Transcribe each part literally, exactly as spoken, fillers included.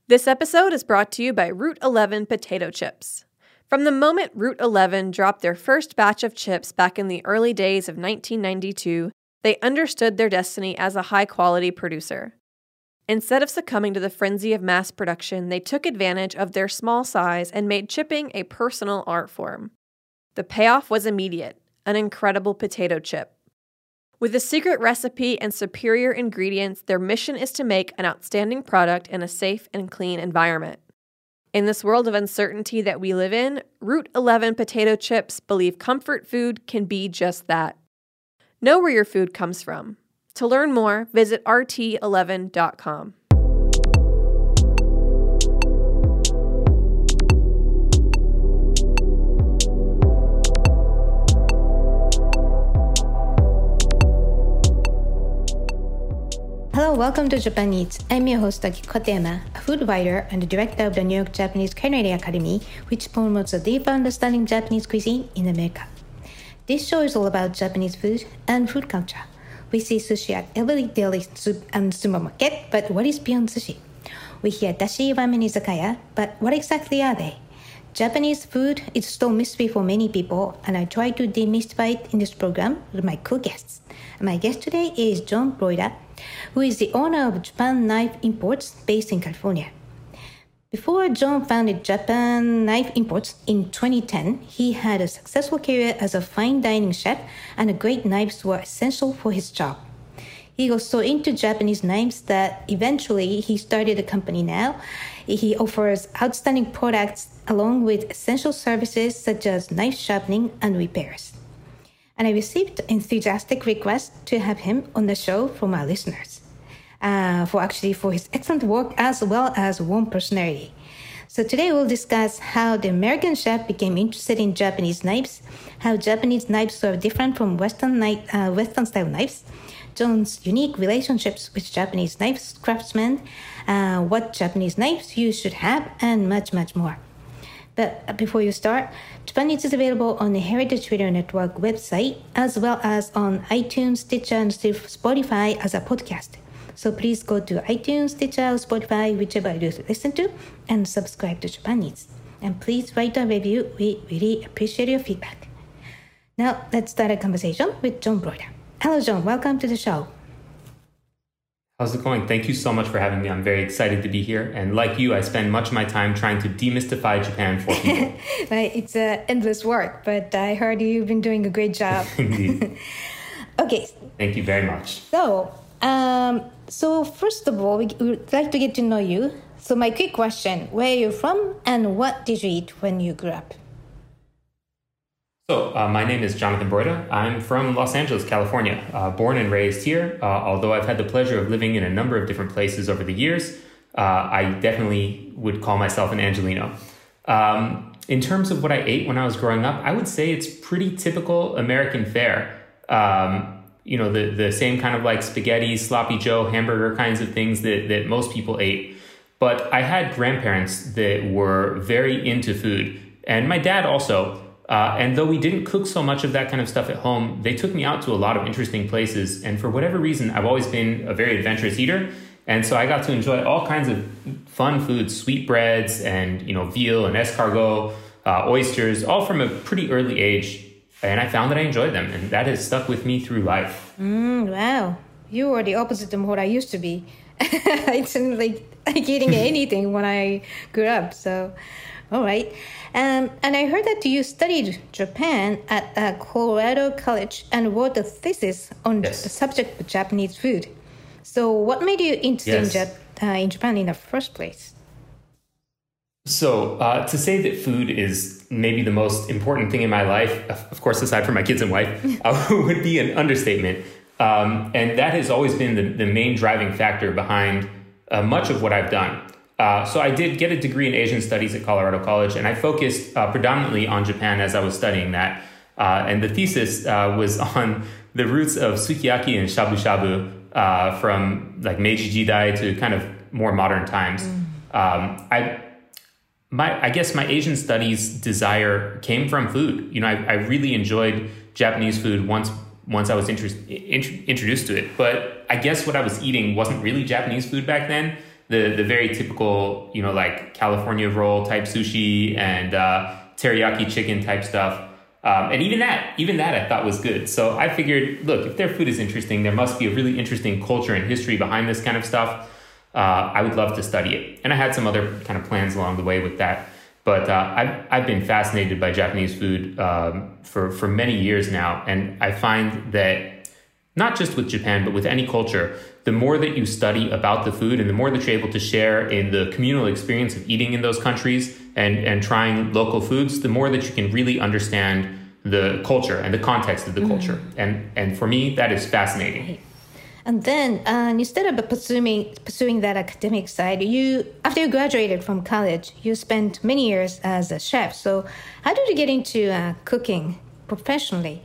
This episode is brought to you by Route eleven Potato Chips. From the moment Route eleven dropped their first batch of chips back in the early days of nineteen ninety-two, they understood their destiny as a high-quality producer. Instead of succumbing to the frenzy of mass production, they took advantage of their small size and made chipping a personal art form. The payoff was immediate, an incredible potato chip. With a secret recipe and superior ingredients, their mission is to make an outstanding product in a safe and clean environment. In this world of uncertainty that we live in, Route eleven Potato Chips believe comfort food can be just that. Know where your food comes from. To learn more, visit R T eleven dot com. Hello, welcome to Japan Eats. I'm your host, Aki Kotema, a food writer and the director of the New York Japanese Culinary Academy, which promotes a deeper understanding of Japanese cuisine in America. This show is all about Japanese food and food culture. We see sushi at every deli soup and supermarket, but what is beyond sushi? We hear dashi ramen izakaya, but what exactly are they? Japanese food is still a mystery for many people, and I try to demystify it in this program with my cool guests. My guest today is John Broida, who is the owner of Japan Knife Imports based in California. Before John founded Japan Knife Imports in twenty ten, he had a successful career as a fine dining chef, and great knives were essential for his job. He was so into Japanese knives that eventually he started a company now. He offers outstanding products along with essential services such as knife sharpening and repairs. And I received enthusiastic requests to have him on the show from our listeners, uh, for actually for his excellent work as well as warm personality. So today we'll discuss how the American chef became interested in Japanese knives, how Japanese knives are different from Western knife, uh, Western style knives, John's unique relationships with Japanese knives craftsmen, uh, what Japanese knives you should have, and much, much more. But before you start, Japan Eats is available on the Heritage Radio Network website, as well as on iTunes, Stitcher, and Spotify as a podcast. So please go to iTunes, Stitcher, or Spotify, whichever you listen to, and subscribe to Japan Eats. And please write a review. We really appreciate your feedback. Now, let's start a conversation with John Broida. Hello, John. Welcome to the show. How's it going? Thank you so much for having me. I'm very excited to be here. And like you, I spend much of my time trying to demystify Japan for people. Right, it's uh, endless work, but I heard you've been doing a great job. Indeed. Okay. Thank you very much. So, um, so first of all, we would like to get to know you. So my quick question, where are you from and what did you eat when you grew up? So, uh, my name is Jonathan Broida. I'm from Los Angeles, California, uh, born and raised here. Uh, although I've had the pleasure of living in a number of different places over the years, uh, I definitely would call myself an Angelino. Um, in terms of what I ate when I was growing up, I would say it's pretty typical American fare. Um, you know, the, the same kind of like spaghetti, sloppy Joe, hamburger kinds of things that, that most people ate. But I had grandparents that were very into food, and my dad also. Uh, and though we didn't cook so much of that kind of stuff at home, they took me out to a lot of interesting places. And for whatever reason, I've always been a very adventurous eater. And so I got to enjoy all kinds of fun foods, sweetbreads and, you know, veal and escargot, uh, oysters, all from a pretty early age. And I found that I enjoyed them. And that has stuck with me through life. Mm, wow. You are the opposite of what I used to be. I didn't like, like eating anything when I grew up. So, all right. Um, and I heard that you studied Japan at uh, Colorado College and wrote a thesis on yes. the subject of Japanese food. So what made you interested yes. in, Jap- uh, in Japan in the first place? So uh, to say that food is maybe the most important thing in my life, of course, aside from my kids and wife, uh, would be an understatement. Um, and that has always been the, the main driving factor behind uh, much of what I've done. Uh, so I did get a degree in Asian Studies at Colorado College, and I focused uh, predominantly on Japan as I was studying that. Uh, and the thesis uh, was on the roots of sukiyaki and shabu shabu uh, from like Meiji Jidai to kind of more modern times. Mm. Um, I, my, I guess my Asian Studies desire came from food. You know, I, I really enjoyed Japanese food once once I was inter- int- introduced to it. But I guess what I was eating wasn't really Japanese food back then. the the very typical, you know, like California roll type sushi and uh, teriyaki chicken type stuff. Um, and even that, even that I thought was good. So I figured, look, if their food is interesting, there must be a really interesting culture and history behind this kind of stuff. Uh, I would love to study it. And I had some other kind of plans along the way with that. But uh, I've, I've been fascinated by Japanese food um, for, for many years now. And I find that not just with Japan, but with any culture, the more that you study about the food and the more that you're able to share in the communal experience of eating in those countries and, and trying local foods, the more that you can really understand the culture and the context of the mm-hmm. culture. And, and for me, that is fascinating. And then uh, instead of pursuing, pursuing that academic side, you after you graduated from college, you spent many years as a chef. So how did you get into uh, cooking professionally?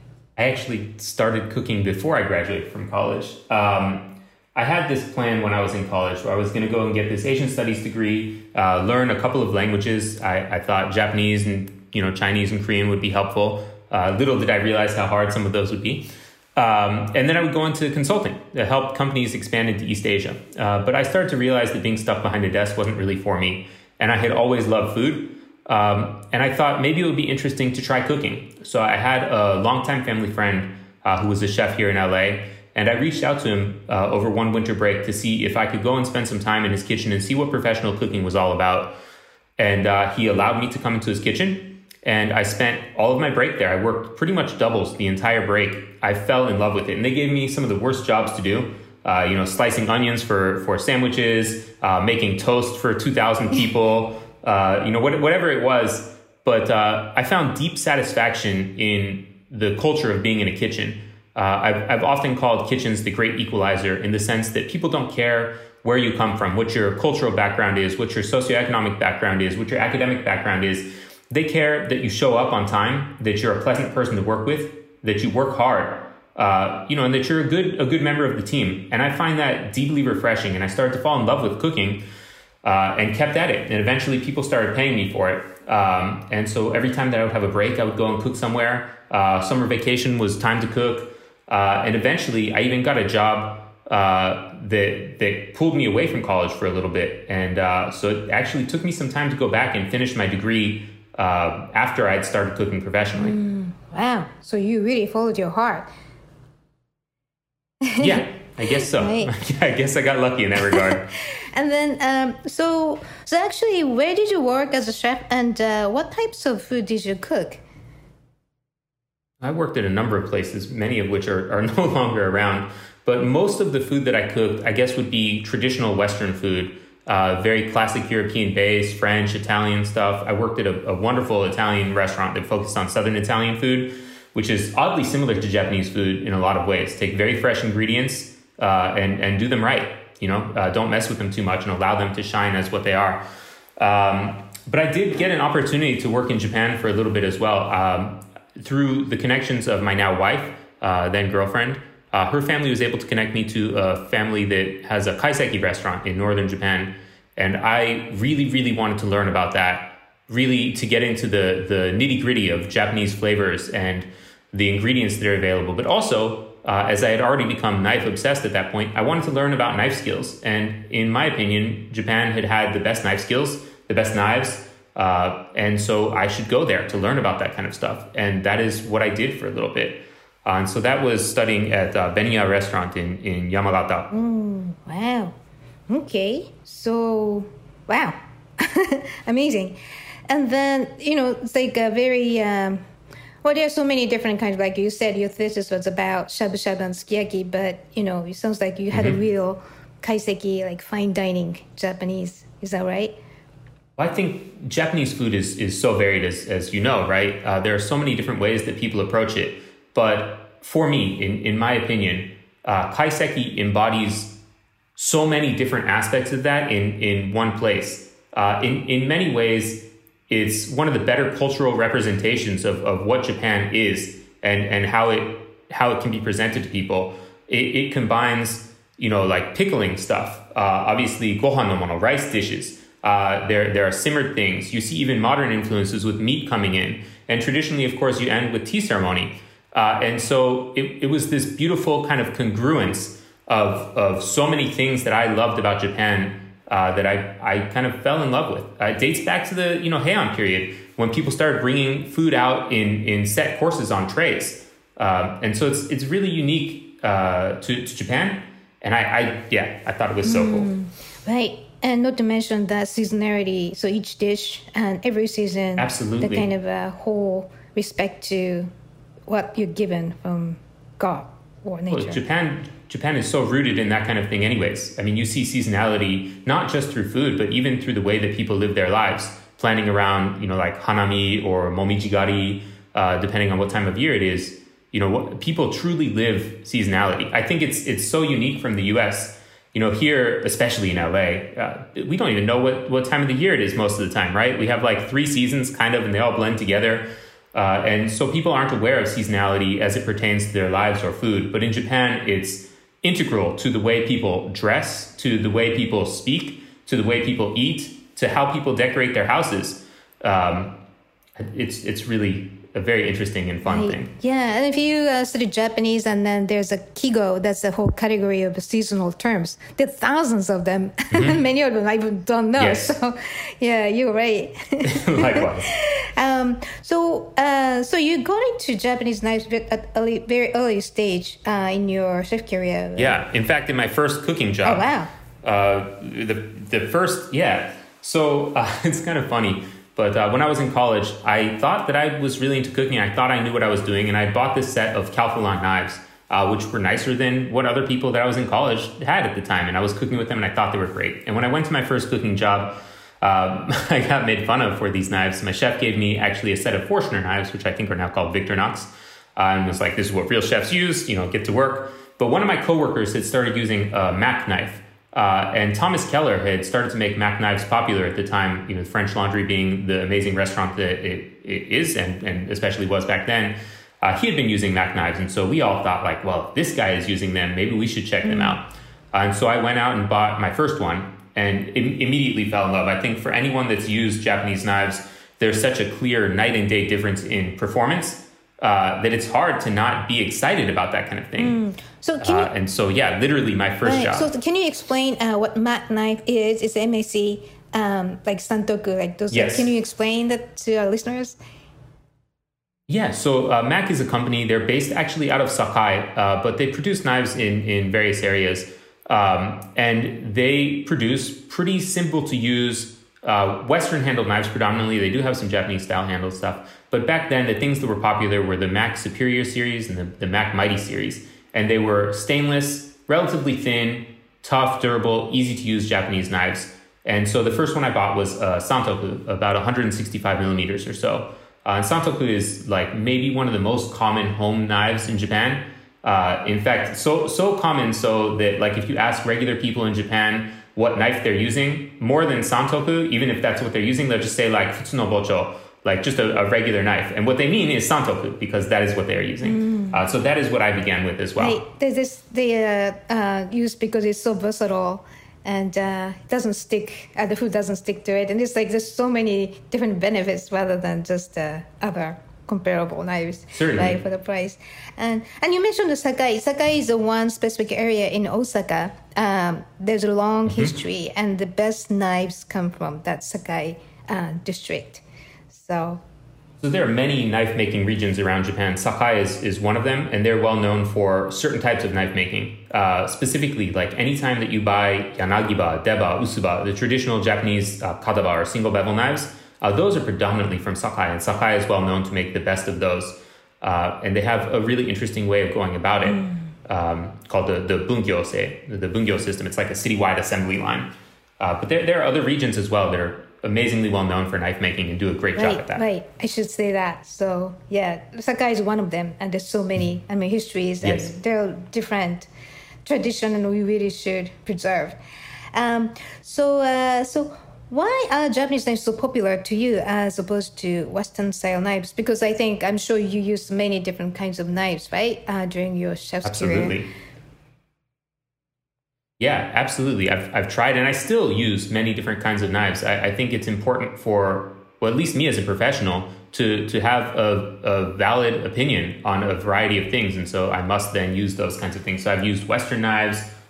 I actually started cooking before I graduated from college. Um, I had this plan when I was in college where I was going to go and get this Asian studies degree, uh, learn a couple of languages. I, I thought Japanese and you know Chinese and Korean would be helpful. Uh, little did I realize how hard some of those would be. Um, and then I would go into consulting to help companies expand into East Asia. Uh, but I started to realize that being stuck behind a desk wasn't really for me. And I had always loved food. Um, and I thought maybe it would be interesting to try cooking. So I had a longtime family friend uh, who was a chef here in L A. And I reached out to him uh, over one winter break to see if I could go and spend some time in his kitchen and see what professional cooking was all about. And uh, he allowed me to come into his kitchen. And I spent all of my break there. I worked pretty much doubles the entire break. I fell in love with it. And they gave me some of the worst jobs to do. Uh, you know, slicing onions for, for sandwiches, uh, making toast for two thousand people. Uh, you know, what, whatever it was, but uh, I found deep satisfaction in the culture of being in a kitchen. Uh, I've, I've often called kitchens the great equalizer in the sense that people don't care where you come from, what your cultural background is, what your socioeconomic background is, what your academic background is. They care that you show up on time, that you're a pleasant person to work with, that you work hard, uh, you know, and that you're a good a good member of the team. And I find that deeply refreshing. And I started to fall in love with cooking. Uh, and kept at it. And eventually people started paying me for it. Um, and so every time that I would have a break, I would go and cook somewhere. Uh, summer vacation was time to cook. Uh, and eventually I even got a job uh, that, that pulled me away from college for a little bit. And uh, so it actually took me some time to go back and finish my degree uh, after I had started cooking professionally. Mm, wow. So you really followed your heart. Yeah, I guess so. Right. I guess I got lucky in that regard. And then, um, so so actually, where did you work as a chef, and uh, what types of food did you cook? I worked at a number of places, many of which are, are no longer around. But most of the food that I cooked, I guess, would be traditional Western food, uh, very classic European-based, French, Italian stuff. I worked at a, a wonderful Italian restaurant that focused on Southern Italian food, which is oddly similar to Japanese food in a lot of ways. Take very fresh ingredients uh, and, and do them right. You know, uh, don't mess with them too much and allow them to shine as what they are. Um, but I did get an opportunity to work in Japan for a little bit as well. Um, through the connections of my now wife, uh, then girlfriend, uh, her family was able to connect me to a family that has a kaiseki restaurant in northern Japan. And I really, really wanted to learn about that, really to get into the, the nitty gritty of Japanese flavors and the ingredients that are available, but also Uh, as I had already become knife obsessed at that point, I wanted to learn about knife skills. And in my opinion, Japan had had the best knife skills, the best knives. Uh, and so I should go there to learn about that kind of stuff. And that is what I did for a little bit. Uh, and so that was studying at uh, Benya restaurant in, in Yamagata. Mm, wow. Okay. So, wow. Amazing. And then, you know, it's like a very... Um, Well, there are so many different kinds. Like you said, your thesis was about shabu-shabu and sukiyaki, but, you know, it sounds like you had mm-hmm. a real kaiseki, like fine dining Japanese. Is that right? Well, I think Japanese food is, is so varied, as, as you know, right? Uh, there are so many different ways that people approach it. But for me, in, in my opinion, uh, kaiseki embodies so many different aspects of that in, in one place. Uh, in, in many ways, it's one of the better cultural representations of, of what Japan is and, and how it how it can be presented to people. It, it combines, you know, like pickling stuff, uh, obviously gohan no mono, rice dishes. Uh, there, there are simmered things. You see even modern influences with meat coming in. And traditionally, of course, you end with tea ceremony. Uh, and so it, it was this beautiful kind of congruence of, of so many things that I loved about Japan uh, that I, I kind of fell in love with. Uh, it dates back to the, you know, Heian period when people started bringing food out in, in set courses on trays. Uh, and so it's it's really unique uh, to, to Japan. And I, I, yeah, I thought it was so mm, cool. Right. And not to mention that seasonality. So each dish and every season. Absolutely. The kind of a whole respect to what you're given from God or nature. Well, Japan, Japan is so rooted in that kind of thing anyways. I mean, you see seasonality not just through food, but even through the way that people live their lives, planning around, you know, like hanami or momijigari, uh, depending on what time of year it is. You know, what, people truly live seasonality. I think it's it's so unique from the U S. You know, here, especially in L A, uh, we don't even know what, what time of the year it is most of the time, right? We have like three seasons kind of, and they all blend together. Uh, and so people aren't aware of seasonality as it pertains to their lives or food. But in Japan, it's integral to the way people dress, to the way people speak, to the way people eat, to how people decorate their houses. Um, it's it's really a very interesting and fun right. thing. Yeah, and if you uh, study Japanese, and then there's a kigo, that's a whole category of seasonal terms. There are thousands of them. Mm-hmm. Many of them I even don't know. Yes. So, yeah, you're right. Likewise. Um, so, uh, so you got into Japanese knives at a very early stage uh, in your chef career. Right? Yeah, in fact, in my first cooking job. Oh, wow. Uh, the the first, yeah. So uh, it's kind of funny. But uh, when I was in college, I thought that I was really into cooking. I thought I knew what I was doing. And I bought this set of Calphalon knives, uh, which were nicer than what other people that I was in college had at the time. And I was cooking with them, and I thought they were great. And when I went to my first cooking job, um, I got made fun of for these knives. My chef gave me actually a set of Forstner knives, which I think are now called Victorinox. Uh, and was like, this is what real chefs use, you know, get to work. But one of my coworkers had started using a Mac knife. Uh, and Thomas Keller had started to make Mac knives popular at the time, you know, French Laundry being the amazing restaurant that it, it is and, and especially was back then. Uh, he had been using Mac knives. And so we all thought like, well, if this guy is using them, maybe we should check mm. them out. Uh, and so I went out and bought my first one and im- immediately fell in love. I think for anyone that's used Japanese knives, there's such a clear night and day difference in performance uh, that it's hard to not be excited about that kind of thing. Mm. So can you, uh, and so, yeah, literally my first right, job. So can you explain uh, what Mac knife is? It's M A C, um, like Santoku, like those. Yes. Can you explain that to our listeners? Yeah, so uh, Mac is a company. They're based actually out of Sakai, uh, but they produce knives in, in various areas. Um, and they produce pretty simple to use uh, Western handled knives predominantly. They do have some Japanese style handled stuff. But back then, the things that were popular were the Mac Superior series and the, the Mac Mighty series. And they were stainless, relatively thin, tough, durable, easy to use Japanese knives. And so the first one I bought was uh, Santoku, about one hundred sixty-five millimeters or so. Uh, and Santoku is like maybe one of the most common home knives in Japan. Uh, in fact, so so common so that like if you ask regular people in Japan what knife they're using, more than Santoku, even if that's what they're using, they'll just say like futsuno bocho, like just a, a regular knife. And what they mean is Santoku because that is what they are using. Mm. Uh, so that is what I began with as well. Right. There's this they uh, uh, use because it's so versatile. And uh, it doesn't stick, uh, the food doesn't stick to it. And it's like there's so many different benefits rather than just uh, other comparable knives. Certainly. Like for the price. And and you mentioned the Sakai. Sakai is the one specific area in Osaka. Um, there's a long mm-hmm. history, and the best knives come from that Sakai uh, district. So... So there are many knife-making regions around Japan. Sakai is, is one of them, and they're well known for certain types of knife-making. Uh, specifically, like anytime that you buy yanagiba, deba, usuba, the traditional Japanese uh, kadaba or single-bevel knives, uh, those are predominantly from Sakai, and Sakai is well known to make the best of those. Uh, and they have a really interesting way of going about it mm. um, called the, the bungyose, the, the bungyo system. It's like a citywide assembly line. Uh, but there, there are other regions as well that are amazingly well known for knife making and do a great right, job at that. Right, I should say that. So yeah, Sakai is one of them, and there's so many. I mean, histories and yes. they're different tradition, and we really should preserve. Um, so uh, so why are Japanese knives so popular to you as opposed to Western style knives? Because I think I'm sure you use many different kinds of knives, right, uh, during your chef's Absolutely. career. Yeah, absolutely. I've I've tried and I still use many different kinds of knives. I, I think it's important for, well, at least me as a professional, to to have a, a valid opinion on a variety of things. And so I must then use those kinds of things. So I've used Western knives,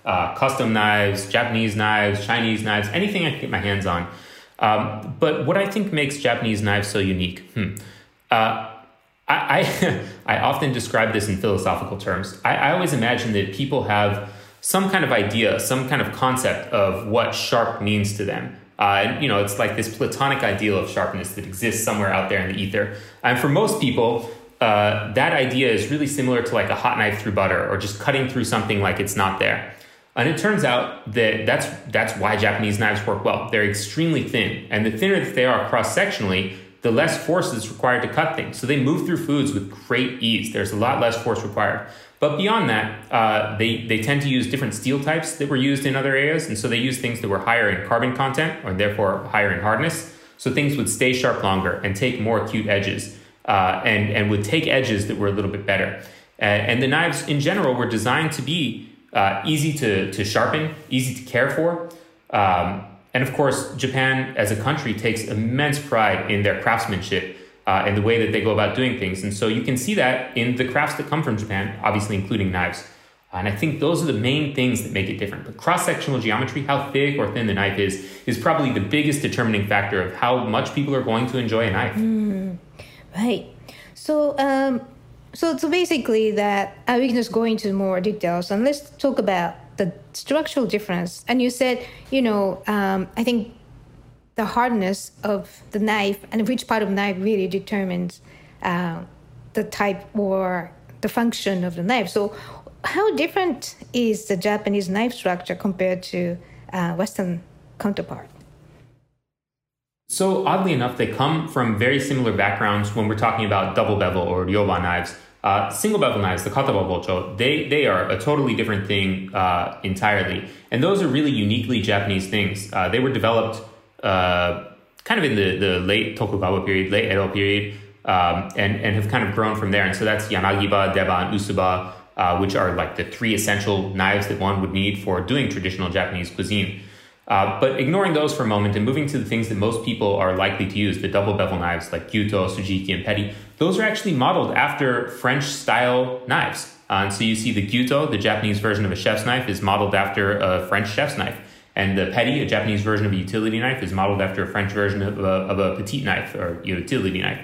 uh, custom knives, Japanese knives, Chinese knives, anything I can get my hands on. Um, but what I think makes Japanese knives so unique, hmm, uh, I, I, I often describe this in philosophical terms. I, I always imagine that people have some kind of idea, some kind of concept of what sharp means to them. Uh, and, you know, it's like this platonic ideal of sharpness that exists somewhere out there in the ether. And for most people, uh, that idea is really similar to like a hot knife through butter or just cutting through something like it's not there. And it turns out that that's, that's why Japanese knives work well. They're extremely thin. And the thinner that they are cross-sectionally, the less force is required to cut things. So they move through foods with great ease. There's a lot less force required. But beyond that, uh, they, they tend to use different steel types that were used in other areas. And so they use things that were higher in carbon content, or therefore higher in hardness. So things would stay sharp longer and take more acute edges, uh, and, and would take edges that were a little bit better. Uh, and the knives in general were designed to be uh, easy to, to sharpen, easy to care for. Um, and of course, Japan as a country takes immense pride in their craftsmanship Uh, and the way that they go about doing things. And so you can see that in the crafts that come from Japan, obviously including knives. And I think those are the main things that make it different. But cross-sectional geometry, how thick or thin the knife is, is probably the biggest determining factor of how much people are going to enjoy a knife. Mm, right. So, um, so, so basically that uh, we can just go into more details and let's talk about the structural difference. And you said, you know, um, I think the hardness of the knife and which part of the knife really determines uh, the type or the function of the knife. So how different is the Japanese knife structure compared to uh, Western counterpart? So oddly enough, they come from very similar backgrounds when we're talking about double bevel or ryoba knives. Uh, single bevel knives, the kataba bocho, they, they are a totally different thing uh, entirely. And those are really uniquely Japanese things. Uh, they were developed Uh, kind of in the, the late Tokugawa period, late Edo period, um, and, and have kind of grown from there. And so that's Yanagiba, Deba, and Usuba, uh, which are like the three essential knives that one would need for doing traditional Japanese cuisine. Uh, but ignoring those for a moment and moving to the things that most people are likely to use, the double bevel knives like gyuto, sujiki, and peti, those are actually modeled after French-style knives. Uh, and so you see the gyuto, the Japanese version of a chef's knife, is modeled after a French chef's knife. And the peti, a Japanese version of a utility knife, is modeled after a French version of a, of a petite knife or utility knife.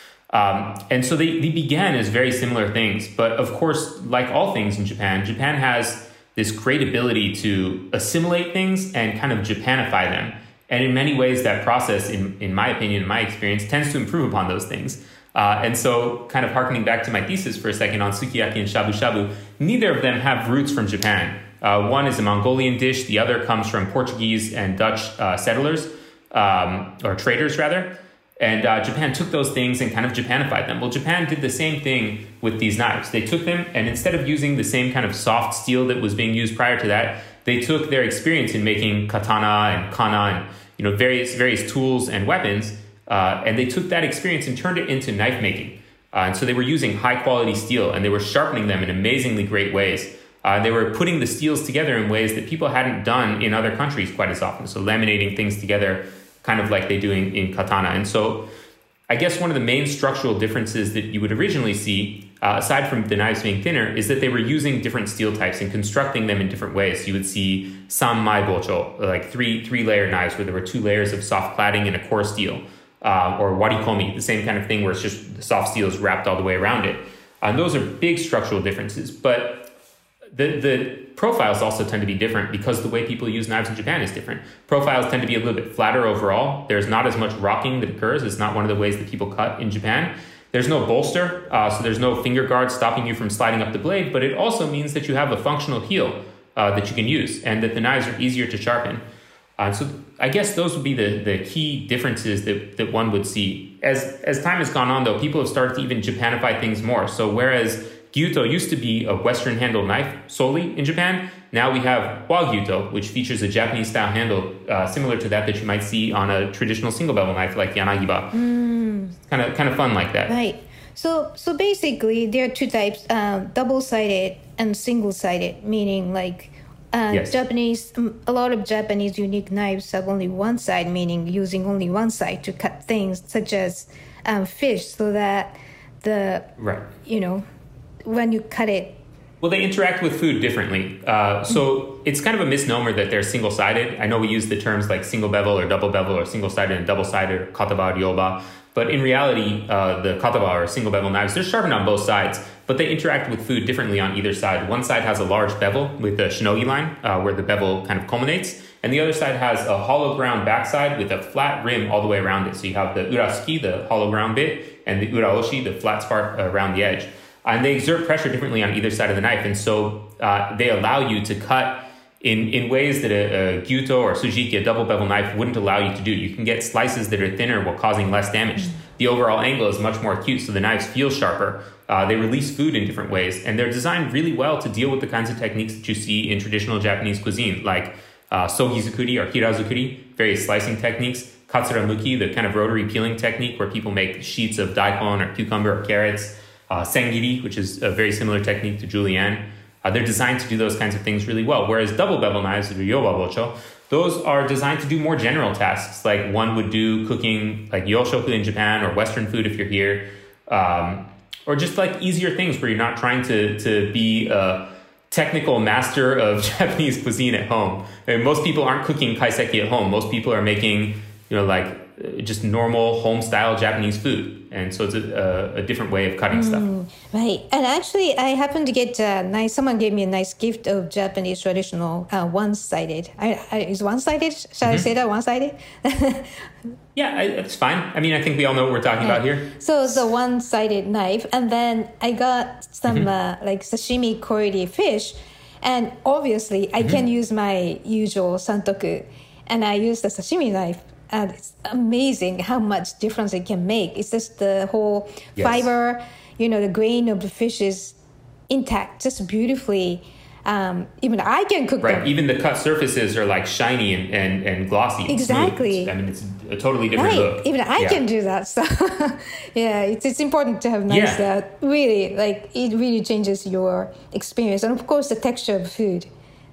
Um, and so they, they began as very similar things. But of course, like all things in Japan, Japan has this great ability to assimilate things and kind of Japanify them. And in many ways, that process, in, in my opinion, in my experience, tends to improve upon those things. Uh, and so kind of harkening back to my thesis for a second on sukiyaki and shabu shabu, neither of them have roots from Japan. Uh, one is a Mongolian dish. The other comes from Portuguese and Dutch uh, settlers, um, or traders rather. And uh, Japan took those things and kind of Japanified them. Well, Japan did the same thing with these knives. They took them, and instead of using the same kind of soft steel that was being used prior to that, they took their experience in making katana and kana and you know various various tools and weapons, uh, and they took that experience and turned it into knife making. Uh, and so they were using high quality steel, and they were sharpening them in amazingly great ways. Uh, they were putting the steels together in ways that people hadn't done in other countries quite as often. So laminating things together kind of like they do in, in katana. And so I guess one of the main structural differences that you would originally see, uh, aside from the knives being thinner, is that they were using different steel types and constructing them in different ways. You would see sammai bocho, like three, three-layer knives where there were two layers of soft cladding and a core steel. Uh, or warikomi, the same kind of thing where it's just the soft steel is wrapped all the way around it. Uh, and those are big structural differences. But The, the profiles also tend to be different because the way people use knives in Japan is different. Profiles tend to be a little bit flatter overall. There's not as much rocking that occurs. It's not one of the ways that people cut in Japan. There's no bolster, uh, so there's no finger guard stopping you from sliding up the blade, but it also means that you have a functional heel uh, that you can use and that the knives are easier to sharpen. Uh, so I guess those would be the, the key differences that, that one would see. As, as time has gone on, though, people have started to even Japanify things more. So whereas gyuto used to be a Western handled knife solely in Japan, now we have wa gyuto, which features a Japanese style handle uh, similar to that that you might see on a traditional single bevel knife like Yanagiba. Mm. Kind of kind of fun like that. Right. So so basically there are two types, um, double-sided and single-sided, meaning like uh, yes. Japanese, a lot of Japanese unique knives have only one side, meaning using only one side to cut things such as um, fish so that the, right. you know, when you cut it Well, they interact with food differently. Uh, so it's kind of a misnomer that they're single-sided. I know we use the terms like single bevel or double bevel or single-sided and double-sided, or kataba, ryoba. But in reality, uh, the kataba or single bevel knives, they're sharpened on both sides, but they interact with food differently on either side. One side has a large bevel with a shinogi line uh, where the bevel kind of culminates. And the other side has a hollow ground backside with a flat rim all the way around it. So you have the urasuki, the hollow ground bit, and the uraoshi, the flat part around the edge. And they exert pressure differently on either side of the knife. And so uh, they allow you to cut in, in ways that a, a gyuto or sujiki, a double bevel knife, wouldn't allow you to do. You can get slices that are thinner while causing less damage. Mm-hmm. The overall angle is much more acute, so the knives feel sharper. Uh, they release food in different ways. And they're designed really well to deal with the kinds of techniques that you see in traditional Japanese cuisine, like uh, sogi-zukuri or hirazukuri, various slicing techniques, katsuramuki, the kind of rotary peeling technique where people make sheets of daikon or cucumber or carrots, uh, sengiri, which is a very similar technique to julienne. Uh, they're designed to do those kinds of things really well, whereas double bevel knives, the ryoba bocho, those are designed to do more general tasks, like one would do cooking like yoshoku in Japan or Western food if you're here, um, or just like easier things where you're not trying to, to be a technical master of Japanese cuisine at home. I mean, most people aren't cooking kaiseki at home. Most people are making, you know, like just normal home-style Japanese food. And so it's a, a, a different way of cutting mm, stuff. Right. And actually, I happened to get a nice, someone gave me a nice gift of Japanese traditional uh, one-sided. I, I, is one-sided? Shall mm-hmm. I say that, one-sided? Yeah, I, it's fine. I mean, I think we all know what we're talking yeah. about here. So it's a one-sided knife. And then I got some mm-hmm. uh, like sashimi quality fish. And obviously, I mm-hmm. can use my usual santoku. And I use the sashimi knife. And it's amazing how much difference it can make. It's just the whole yes. fiber, you know, the grain of the fish is intact, just beautifully. Um, even I can cook right. them. Even the cut surfaces are like shiny and, and, and glossy. Exactly. Smooth. I mean, it's a totally different right. look. Even I yeah. can do that. So, yeah, it's it's important to have knives yeah. that really, like, it really changes your experience. And, of course, the texture of food.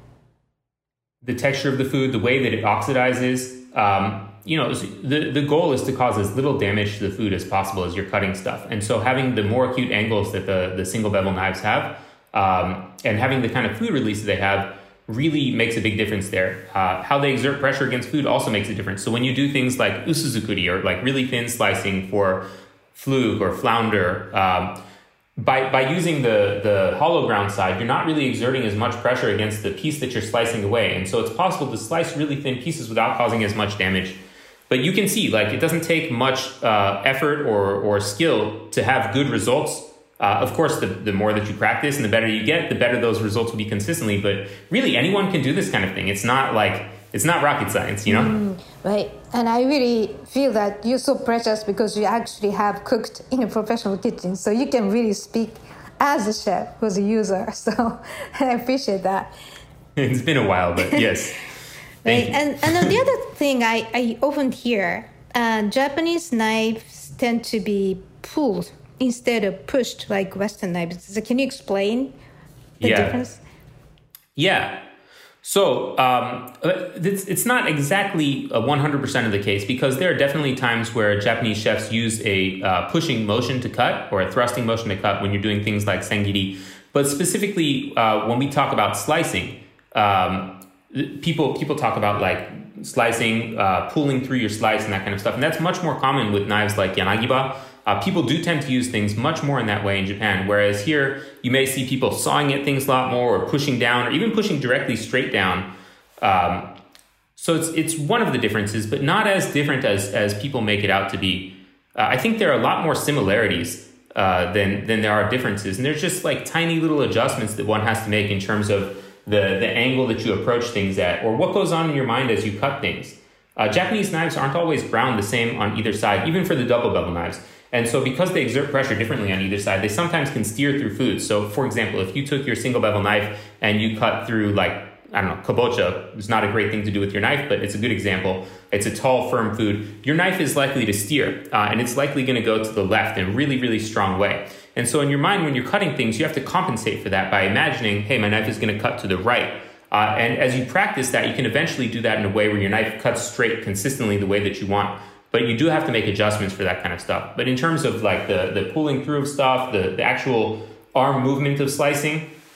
The texture of the food, the way that it oxidizes. Um, you know, the, the goal is to cause as little damage to the food as possible as you're cutting stuff. And so having the more acute angles that the, the single bevel knives have, um, and having the kind of food release that they have really makes a big difference there. Uh, how they exert pressure against food also makes a difference. So when you do things like usuzukuri or like really thin slicing for fluke or flounder, um, by, by using the, the hollow ground side, you're not really exerting as much pressure against the piece that you're slicing away. And so it's possible to slice really thin pieces without causing as much damage. But you can see, like, it doesn't take much uh, effort or, or skill to have good results. Uh, of course, the, the more that you practice and the better you get, the better those results will be consistently. But really, anyone can do this kind of thing. It's not like, it's not rocket science, you know? Mm, right. And I really feel that you're so precious because you actually have cooked in a professional kitchen. So you can really speak as a chef who's a user. So I appreciate that. It's been a while, but yes. Right. And and then the other thing I, I often hear, uh, Japanese knives tend to be pulled instead of pushed like Western knives. So can you explain the yeah. difference? Yeah. So um, it's, it's not exactly a one hundred percent of the case because there are definitely times where Japanese chefs use a uh, pushing motion to cut or a thrusting motion to cut when you're doing things like sengiri. But specifically, uh, when we talk about slicing, um, People people talk about like slicing, uh, pulling through your slice and that kind of stuff. And that's much more common with knives like yanagiba. Uh, people do tend to use things much more in that way in Japan. Whereas here, you may see people sawing at things a lot more or pushing down or even pushing directly straight down. Um, so it's it's one of the differences, but not as different as, as people make it out to be. Uh, I think there are a lot more similarities uh, than, than there are differences. And there's just like tiny little adjustments that one has to make in terms of the the angle that you approach things at, or what goes on in your mind as you cut things. Uh, Japanese knives aren't always ground the same on either side, even for the double bevel knives. And so because they exert pressure differently on either side, they sometimes can steer through food. So for example, if you took your single bevel knife and you cut through like, I don't know, kabocha, it's not a great thing to do with your knife, but it's a good example. It's a tall, firm food. Your knife is likely to steer, uh, and it's likely going to go to the left in a really, really strong way. And so in your mind, when you're cutting things, you have to compensate for that by imagining, hey, my knife is going to cut to the right. Uh, and as you practice that, you can eventually do that in a way where your knife cuts straight consistently the way that you want. But you do have to make adjustments for that kind of stuff. But in terms of like the, the pulling through of stuff, the, the actual arm movement of slicing,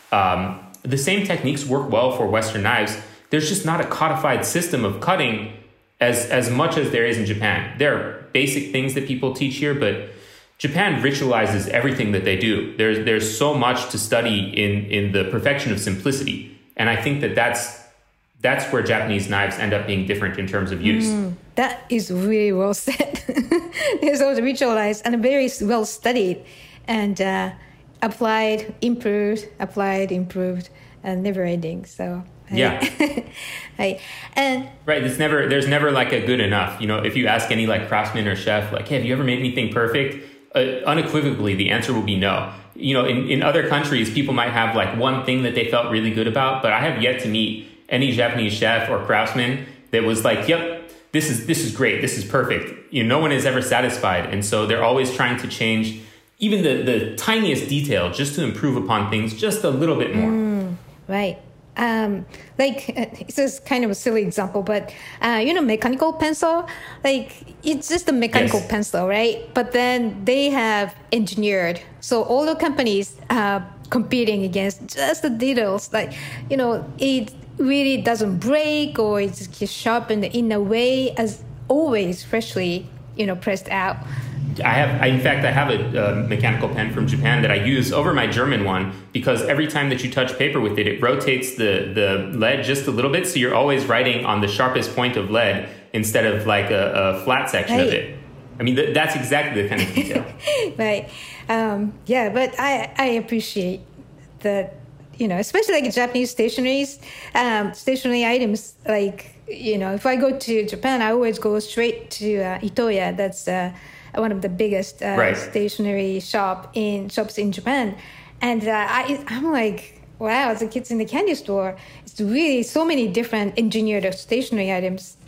Um, the same techniques work well for Western knives. There's just not a codified system of cutting as, as much as there is in Japan. There are basic things that people teach here, but Japan ritualizes everything that they do. There's, there's so much to study in, in the perfection of simplicity. And I think that that's, that's where Japanese knives end up being different in terms of use. Mm, that is really well said. It's always ritualized and very well studied and uh, applied, improved, applied, improved, and never ending. So yeah, right. And right. It's never there's never like a good enough. You know, if you ask any like craftsman or chef, like, hey, have you ever made anything perfect? Uh, unequivocally, the answer will be no. You know, in, in other countries, people might have like one thing that they felt really good about, but I have yet to meet any Japanese chef or craftsman that was like, yep, this is this is great, this is perfect. You know, no one is ever satisfied, and so they're always trying to change even the, the tiniest detail just to improve upon things just a little bit more. Mm, right. Um, like, uh, this is kind of a silly example, but, uh, you know, mechanical pencil, like, it's just a mechanical yes. pencil, right? But then they have engineered. So all the companies are competing against just the details. Like, you know, it really doesn't break or it's just sharpened in a way as always freshly, you know, pressed out. I have, I, in fact, I have a, a mechanical pen from Japan that I use over my German one because every time that you touch paper with it, it rotates the, the lead just a little bit. So you're always writing on the sharpest point of lead instead of like a, a flat section right. of it. I mean, th- that's exactly the kind of detail. Right. Um, yeah, but I, I appreciate that, you know, especially like Japanese stationaries, um, stationery items, like, you know, if I go to Japan, I always go straight to uh, Itoya. That's uh, one of the biggest uh, right. stationery shop in shops in Japan. And uh, I, I'm like, wow, as a kid in the candy store, it's really so many different engineered stationery items.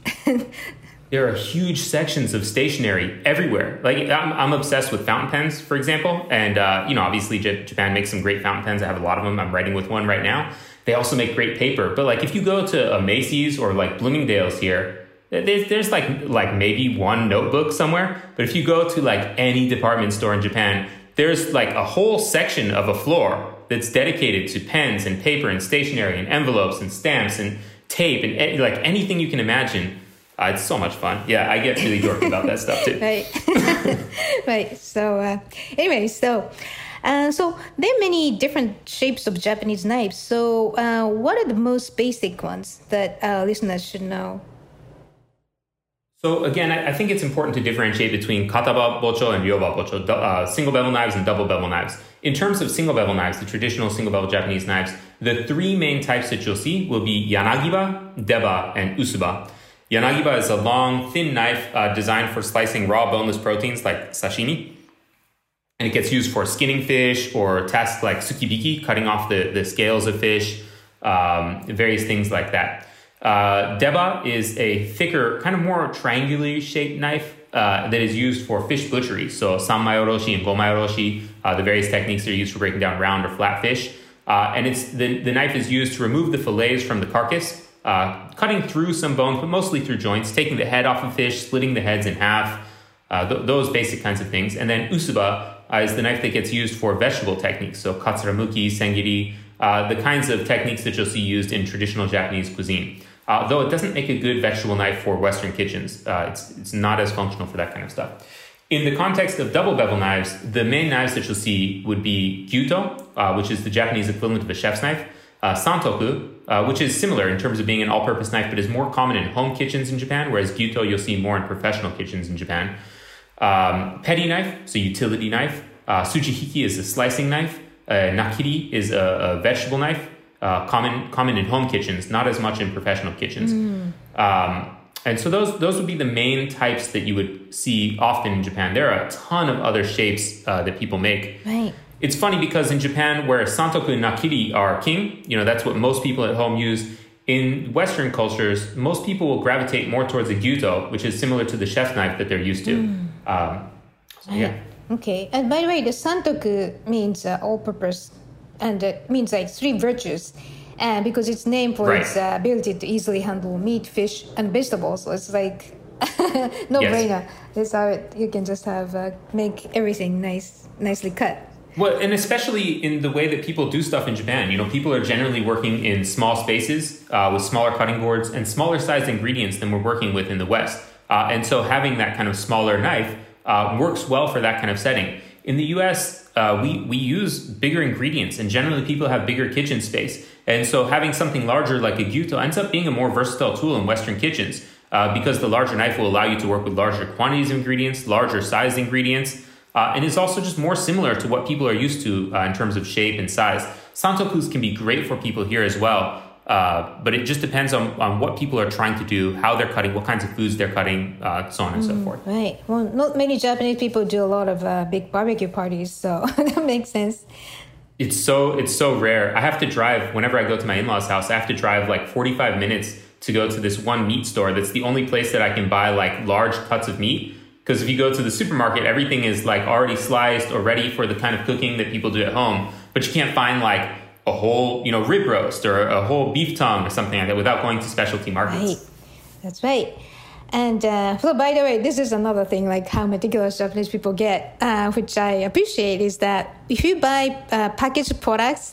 There are huge sections of stationery everywhere. Like I'm, I'm obsessed with fountain pens, for example. And, uh, you know, obviously J- Japan makes some great fountain pens. I have a lot of them. I'm writing with one right now. They also make great paper. But like if you go to a Macy's or like Bloomingdale's here, there's, there's like like maybe one notebook somewhere. But if you go to like any department store in Japan, there's like a whole section of a floor that's dedicated to pens and paper and stationery and envelopes and stamps and tape and like anything you can imagine. Uh, it's so much fun. Yeah, I get really dorky about that stuff too. Right. Right. So uh, anyway, so uh, so there are many different shapes of Japanese knives. So uh, what are the most basic ones that uh, listeners should know? So again, I, I think it's important to differentiate between kataba bocho and ryoba bocho, uh, single bevel knives and double bevel knives. In terms of single bevel knives, the traditional single bevel Japanese knives, the three main types that you'll see will be yanagiba, deba, and usuba. Yanagiba is a long, thin knife uh, designed for slicing raw boneless proteins like sashimi. And it gets used for skinning fish or tasks like tsukibiki, cutting off the, the scales of fish, um, various things like that. Uh, deba is a thicker, kind of more triangularly shaped knife uh, that is used for fish butchery. So sanmai-oroshi and gomai-oroshi, uh, the various techniques that are used for breaking down round or flat fish. Uh, and it's the, the knife is used to remove the fillets from the carcass, uh, cutting through some bones, but mostly through joints, taking the head off of fish, splitting the heads in half, uh, th- those basic kinds of things. And then usuba uh, is the knife that gets used for vegetable techniques. So katsuramuki, sengiri, uh, the kinds of techniques that you'll see used in traditional Japanese cuisine. Uh, though it doesn't make a good vegetable knife for Western kitchens. Uh, it's, it's not as functional for that kind of stuff. In the context of double bevel knives, the main knives that you'll see would be gyuto, uh, which is the Japanese equivalent of a chef's knife, uh, santoku, uh, which is similar in terms of being an all-purpose knife, but is more common in home kitchens in Japan, whereas gyuto you'll see more in professional kitchens in Japan. Um, petty knife, so utility knife. Uh, tsujihiki is a slicing knife. Uh, nakiri is a, a vegetable knife. Uh, common common in home kitchens, not as much in professional kitchens. Mm. Um, and so those those would be the main types that you would see often in Japan. There are a ton of other shapes uh, that people make. Right. It's funny because in Japan, where santoku and nakiri are king, you know, that's what most people at home use. In Western cultures, most people will gravitate more towards a gyuto, which is similar to the chef's knife that they're used to. Mm. Um, so, yeah. Okay. And by the way, the santoku means uh, all-purpose. And it means like three virtues, and because it's named for right. its uh, ability to easily handle meat, fish, and vegetables, so it's like no yes. brainer. It's how it, you can just have uh, make everything nice, nicely cut. Well, and especially in the way that people do stuff in Japan. You know, people are generally working in small spaces uh, with smaller cutting boards and smaller sized ingredients than we're working with in the West. Uh, and so having that kind of smaller knife uh, works well for that kind of setting. In the U S, uh, we, we use bigger ingredients, and generally people have bigger kitchen space. And so having something larger like a gyuto ends up being a more versatile tool in Western kitchens uh, because the larger knife will allow you to work with larger quantities of ingredients, larger sized ingredients. Uh, and it's also just more similar to what people are used to uh, in terms of shape and size. Santokus can be great for people here as well, uh, but it just depends on, on what people are trying to do, how they're cutting, what kinds of foods they're cutting, uh, so on and mm, so forth. Right. Well, not many Japanese people do a lot of uh, big barbecue parties, so that makes sense. It's so it's so rare. I have to drive, whenever I go to my in-laws' house, I have to drive like forty-five minutes to go to this one meat store. That's the only place that I can buy like large cuts of meat. Because if you go to the supermarket, everything is like already sliced or ready for the kind of cooking that people do at home. But you can't find like a whole, you know, rib roast or a whole beef tongue or something like that without going to specialty markets. Right. That's right. And uh, so, by the way, this is another thing, like how meticulous Japanese people get, uh, which I appreciate, is that if you buy uh, packaged products,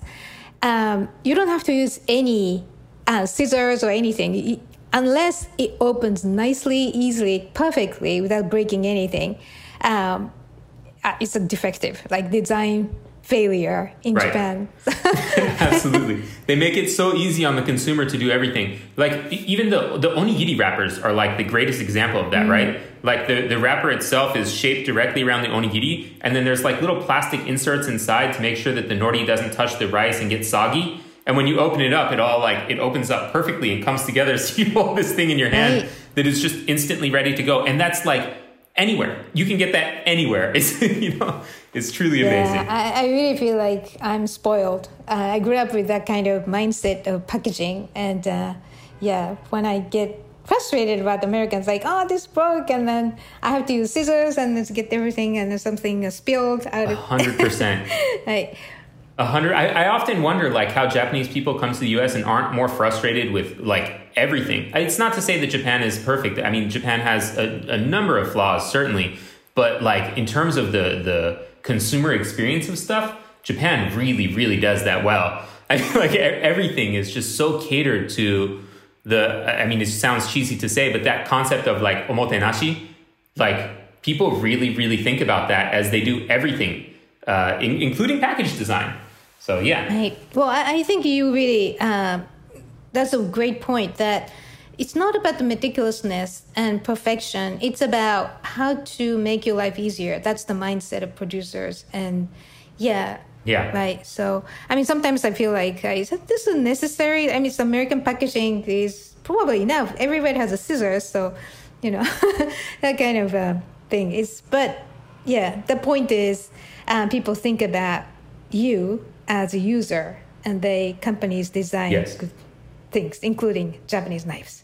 um, you don't have to use any uh, scissors or anything. Unless it opens nicely, easily, perfectly, without breaking anything, um, it's a defective, like design failure in right. Japan. Absolutely. They make it so easy on the consumer to do everything. Like even the, the onigiri wrappers are like the greatest example of that, mm. right? Like the, the wrapper itself is shaped directly around the onigiri, and then there's like little plastic inserts inside to make sure that the nori doesn't touch the rice and get soggy. And when you open it up, it all like it opens up perfectly and comes together. So you hold this thing in your hand right. that is just instantly ready to go. And that's like anywhere. You can get that anywhere. It's, you know, it's truly yeah, amazing. I, I really feel like I'm spoiled. Uh, I grew up with that kind of mindset of packaging. And uh, yeah, when I get frustrated about Americans, like, oh, this broke, and then I have to use scissors and let's get everything, and there's something spilled out of one hundred percent. Right. A hundred. I, I often wonder, like, how Japanese people come to the U S and aren't more frustrated with like everything. It's not to say that Japan is perfect. I mean, Japan has a, a number of flaws, certainly, but like in terms of the the consumer experience of stuff, Japan really, really does that well. I feel like everything is just so catered to the. I mean, it sounds cheesy to say, but that concept of like omotenashi, like people really, really think about that as they do everything, uh, in, including package design. So, yeah. Right. Well, I, I think you really, uh, that's a great point, that it's not about the meticulousness and perfection. It's about how to make your life easier. That's the mindset of producers. And yeah. Yeah. Right. So, I mean, sometimes I feel like, uh, is this necessary? I mean, it's American packaging is probably enough. Everybody has a scissors. So, you know, that kind of uh, thing is. But yeah, the point is uh, people think about you as a user, and they companies design yes. good things, including Japanese knives.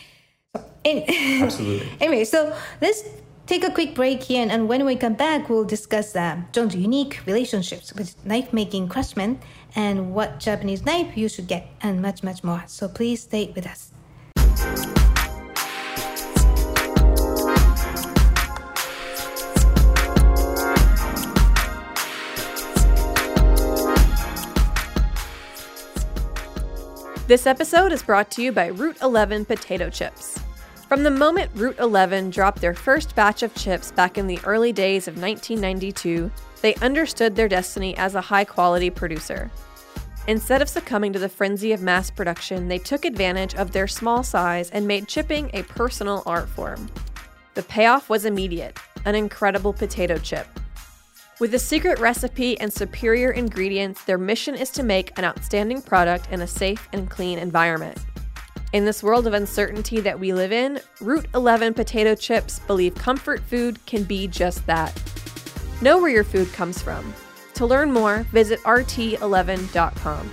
So, in, Absolutely. Anyway, so let's take a quick break here, and when we come back, we'll discuss uh, John's unique relationships with knife-making craftsmen and what Japanese knife you should get, and much, much more. So please stay with us. This episode is brought to you by Route eleven Potato Chips. From the moment Route eleven dropped their first batch of chips back in the early days of nineteen ninety-two, they understood their destiny as a high-quality producer. Instead of succumbing to the frenzy of mass production, they took advantage of their small size and made chipping a personal art form. The payoff was immediate, an incredible potato chip. With a secret recipe and superior ingredients, their mission is to make an outstanding product in a safe and clean environment. In this world of uncertainty that we live in, Route eleven Potato Chips believe comfort food can be just that. Know where your food comes from. To learn more, visit R T eleven dot com.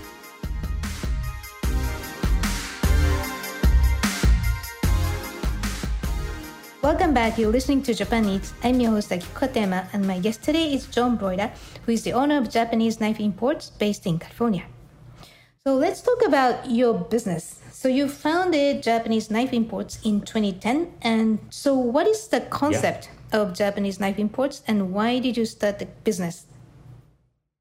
Welcome back. You're listening to Japan Eats. I'm your host, Akiko Kotema, and my guest today is John Broida, who is the owner of Japanese Knife Imports based in California. So let's talk about your business. So you founded Japanese Knife Imports in twenty ten. And so what is the concept yeah. of Japanese Knife Imports, and why did you start the business?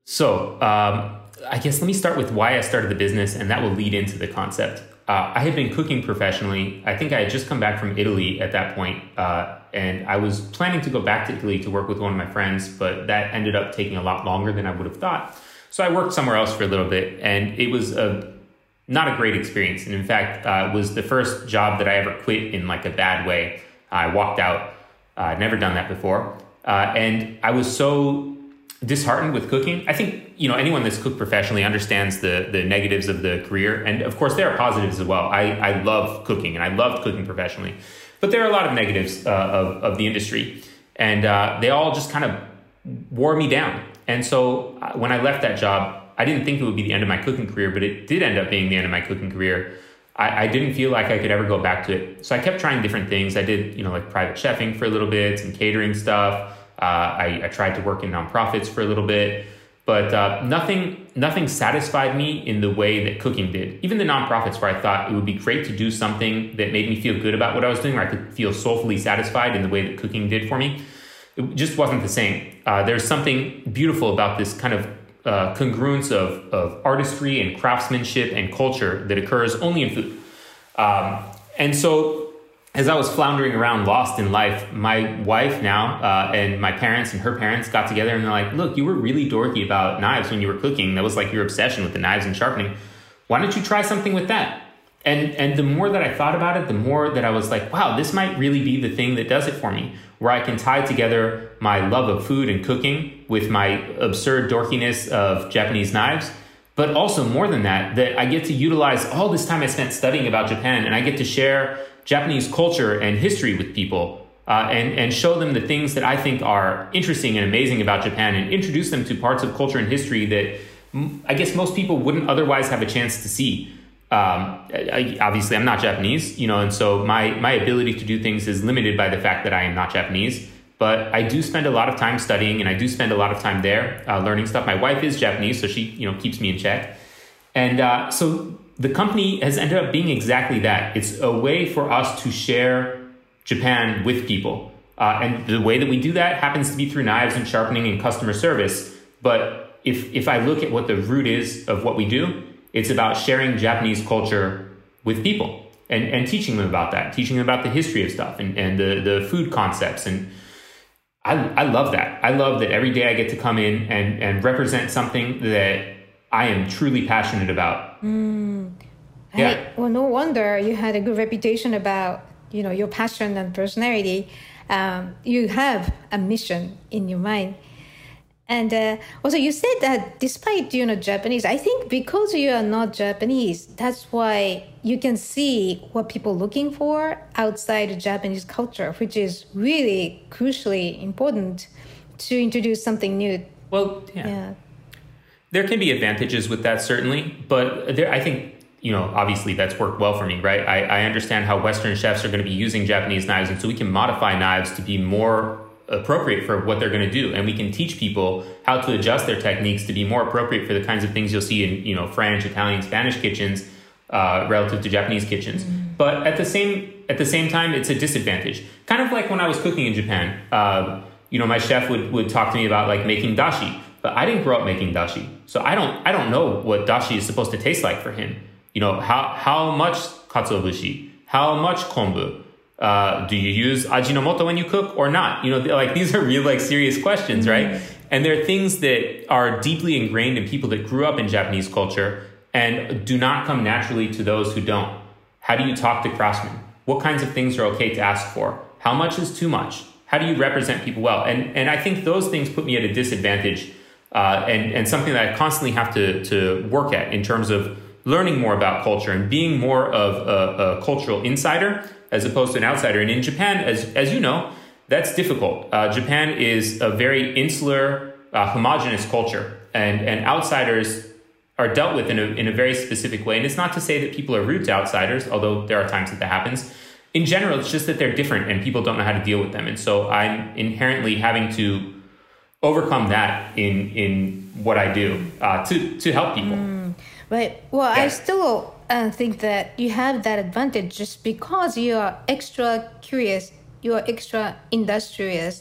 So um, I guess let me start with why I started the business, and that will lead into the concept. Uh, I had been cooking professionally. I think I had just come back from Italy at that point, uh, and I was planning to go back to Italy to work with one of my friends, but that ended up taking a lot longer than I would have thought. So I worked somewhere else for a little bit, and it was a not a great experience. And in fact, uh, it was the first job that I ever quit in like a bad way. I walked out. Uh, I'd never done that before. Uh, and I was so disheartened with cooking. I think, you know, anyone that's cooked professionally understands the the negatives of the career. And of course, there are positives as well. I, I love cooking and I loved cooking professionally. But there are a lot of negatives uh, of, of the industry. And uh, they all just kind of wore me down. And so uh, when I left that job, I didn't think it would be the end of my cooking career, but it did end up being the end of my cooking career. I, I didn't feel like I could ever go back to it. So I kept trying different things. I did, you know, like private chefing for a little bit, some catering stuff. Uh, I, I tried to work in nonprofits for a little bit, but uh, nothing, nothing satisfied me in the way that cooking did. Even the nonprofits where I thought it would be great to do something that made me feel good about what I was doing, where I could feel soulfully satisfied in the way that cooking did for me, it just wasn't the same. Uh, there's something beautiful about this kind of Uh, congruence of, of artistry and craftsmanship and culture that occurs only in food. Um, and so as I was floundering around lost in life, my wife now uh, and my parents and her parents got together and they're like, look, you were really dorky about knives when you were cooking. That was like your obsession with the knives and sharpening. Why don't you try something with that? And, and the more that I thought about it, the more that I was like, wow, this might really be the thing that does it for me, where I can tie together my love of food and cooking with my absurd dorkiness of Japanese knives. But also more than that, that I get to utilize all this time I spent studying about Japan, and I get to share Japanese culture and history with people uh, and, and show them the things that I think are interesting and amazing about Japan, and introduce them to parts of culture and history that I guess most people wouldn't otherwise have a chance to see. Um, I, obviously, I'm not Japanese, you know, and so my, my ability to do things is limited by the fact that I am not Japanese. But I do spend a lot of time studying, and I do spend a lot of time there uh, learning stuff. My wife is Japanese, so she, you know, keeps me in check. And uh, so the company has ended up being exactly that. It's a way for us to share Japan with people. Uh, and the way that we do that happens to be through knives and sharpening and customer service. But if if I look at what the root is of what we do, it's about sharing Japanese culture with people and, and teaching them about that, teaching them about the history of stuff and, and the, the food concepts. And I, I love that. I love that every day I get to come in and, and represent something that I am truly passionate about. Mm. Yeah. I, well, no wonder you had a good reputation about, you know, your passion and personality. Um, you have a mission in your mind. And uh, also you said that despite, you know, Japanese, I think because you are not Japanese, that's why you can see what people are looking for outside of Japanese culture, which is really crucially important to introduce something new. Well, yeah. yeah. There can be advantages with that, certainly. But there, I think, you know, obviously that's worked well for me, right? I, I understand how Western chefs are going to be using Japanese knives. And so we can modify knives to be more appropriate for what they're going to do, and we can teach people how to adjust their techniques to be more appropriate for the kinds of things you'll see in, you know, French, Italian, Spanish kitchens uh, relative to Japanese kitchens. Mm-hmm. But at the same at the same time, it's a disadvantage. Kind of like when I was cooking in Japan. Uh, you know, my chef would would talk to me about like making dashi, but I didn't grow up making dashi, so I don't I don't know what dashi is supposed to taste like for him. You know, how how much katsuobushi, how much kombu. Uh, do you use Ajinomoto when you cook or not? You know, like these are real, like serious questions, right? Mm-hmm. And they're things that are deeply ingrained in people that grew up in Japanese culture and do not come naturally to those who don't. How do you talk to craftsmen? What kinds of things are okay to ask for? How much is too much? How do you represent people well? And and I think those things put me at a disadvantage uh, and, and something that I constantly have to, to work at in terms of learning more about culture and being more of a, a cultural insider as opposed to an outsider. And in Japan, as as you know, that's difficult. Uh, Japan is a very insular, uh, homogenous culture, and, and outsiders are dealt with in a, in a very specific way. And it's not to say that people are rude to outsiders, although there are times that that happens. In general, it's just that they're different and people don't know how to deal with them. And so I'm inherently having to overcome that in in what I do uh, to, to help people. Mm, right. Well, yeah. I still... I think that you have that advantage just because you are extra curious, you are extra industrious.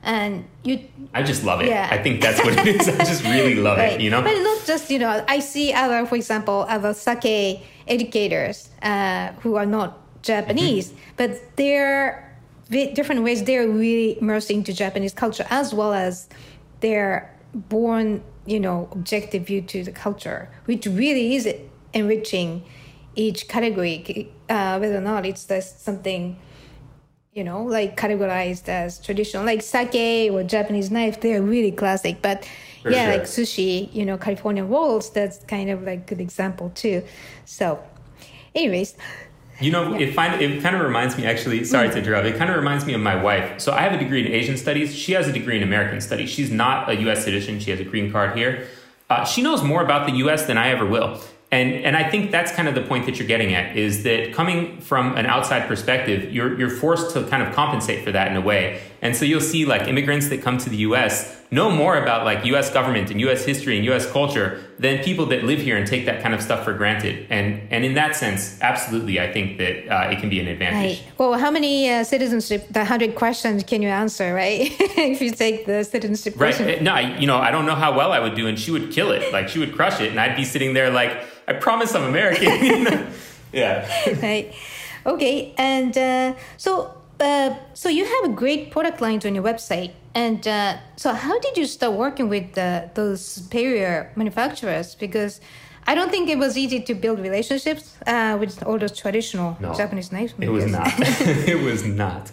And you, I just love it. Yeah. I think that's what it is. I just really love right. it, you know? But not just, you know, I see other, for example, other sake educators uh, who are not Japanese, mm-hmm. but they're different ways they're really immersed into Japanese culture, as well as their born, you know, objective view to the culture, which really is enriching each category, uh, whether or not it's just something, you know, like categorized as traditional, like sake or Japanese knife, they're really classic. But For yeah, sure. like sushi, you know, California rolls, that's kind of like a good example too. So anyways. You know, yeah. it, find, it kind of reminds me, actually, sorry mm. to interrupt, it kind of reminds me of my wife. So I have a degree in Asian studies. She has a degree in American studies. She's not a U S citizen. She has a green card here. Uh, she knows more about the U S than I ever will. And and I think that's kind of the point that you're getting at, is that coming from an outside perspective, you're you're forced to kind of compensate for that in a way. And so you'll see like immigrants that come to the U S know more about like U S government and U S history and U S culture than people that live here and take that kind of stuff for granted. And and in that sense, absolutely, I think that uh, it can be an advantage. Right. Well, how many uh, citizenship, the one hundred questions can you answer, right? If you take the citizenship question. Right. No, I, you know, I don't know how well I would do, and she would kill it. Like she would crush it, and I'd be sitting there like, I promise I'm American. Yeah. Right. Okay. And uh, so, uh, so you have a great product lines on your website. And uh, so how did you start working with uh, those superior manufacturers? Because I don't think it was easy to build relationships uh, with all those traditional no, Japanese knife makers. It was not. It was not.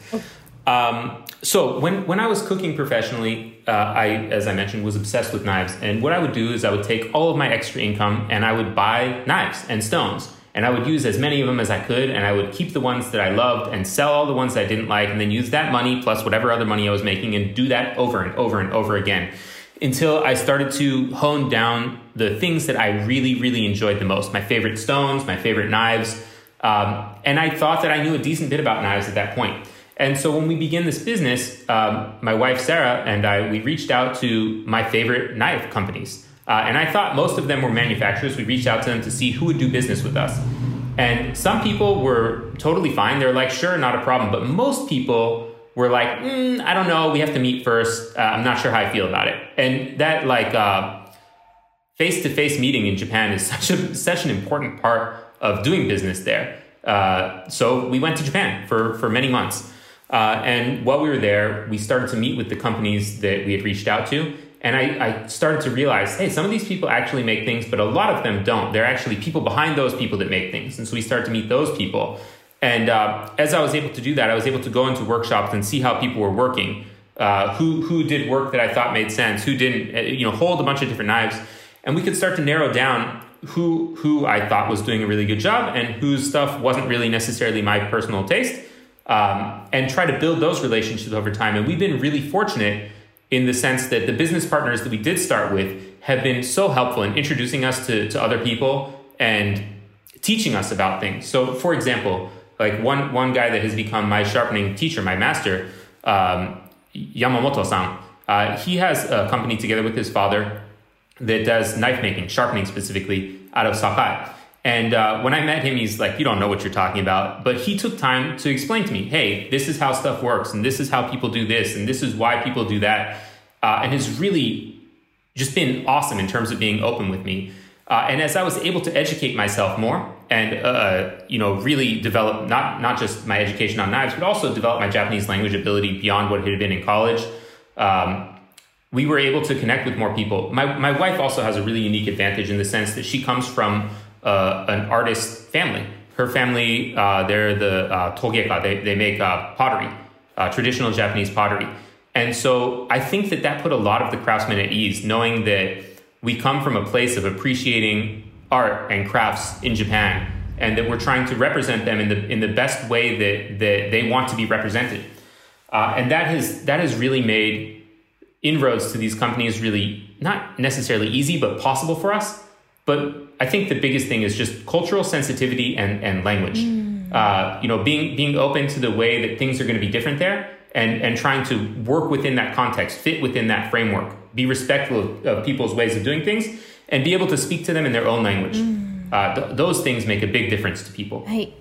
Um, so when, when I was cooking professionally, uh, I, as I mentioned, was obsessed with knives. And what I would do is I would take all of my extra income and I would buy knives and stones. And I would use as many of them as I could. And I would keep the ones that I loved and sell all the ones that I didn't like. And then use that money plus whatever other money I was making and do that over and over and over again. Until I started to hone down the things that I really, really enjoyed the most. My favorite stones, my favorite knives. Um, and I thought that I knew a decent bit about knives at that point. And so when we began this business, um, my wife, Sarah, and I, we reached out to my favorite knife companies. Uh, and I thought most of them were manufacturers. We reached out to them to see who would do business with us. And some people were totally fine. They're like, sure, not a problem. But most people were like, mm, I don't know. We have to meet first. Uh, I'm not sure how I feel about it. And that like uh, face-to-face meeting in Japan is such a such an important part of doing business there. Uh, so we went to Japan for, for many months. Uh, and while we were there, we started to meet with the companies that we had reached out to. And I, I started to realize, hey, some of these people actually make things, but a lot of them don't. They're actually people behind those people that make things. And so we started to meet those people. And uh, as I was able to do that, I was able to go into workshops and see how people were working, uh, who who did work that I thought made sense, who didn't, uh, you know, hold a bunch of different knives. And we could start to narrow down who who I thought was doing a really good job and whose stuff wasn't really necessarily my personal taste. Um, and try to build those relationships over time. And we've been really fortunate in the sense that the business partners that we did start with have been so helpful in introducing us to, to other people and teaching us about things. So, for example, like one, one guy that has become my sharpening teacher, my master, um, Yamamoto-san, uh, he has a company together with his father that does knife making, sharpening specifically, out of Sakai. And uh, when I met him, he's like, you don't know what you're talking about. But he took time to explain to me, hey, this is how stuff works. And this is how people do this. And this is why people do that. Uh, and has really just been awesome in terms of being open with me. Uh, and as I was able to educate myself more and, uh, you know, really develop not, not just my education on knives, but also develop my Japanese language ability beyond what it had been in college, um, we were able to connect with more people. My, my wife also has a really unique advantage in the sense that she comes from Uh, an artist family. Her family, uh, they're the uh, togeka. They, they make uh, pottery, uh, traditional Japanese pottery. And so I think that that put a lot of the craftsmen at ease, knowing that we come from a place of appreciating art and crafts in Japan, and that we're trying to represent them in the in the best way that, that they want to be represented. Uh, and that has that has really made inroads to these companies really not necessarily easy, but possible for us. But I think the biggest thing is just cultural sensitivity and, and language. Mm. Uh, you know, being being open to the way that things are going to be different there and, and trying to work within that context, fit within that framework, be respectful of, of people's ways of doing things, and be able to speak to them in their own language. Mm. Uh, th- those things make a big difference to people. はい。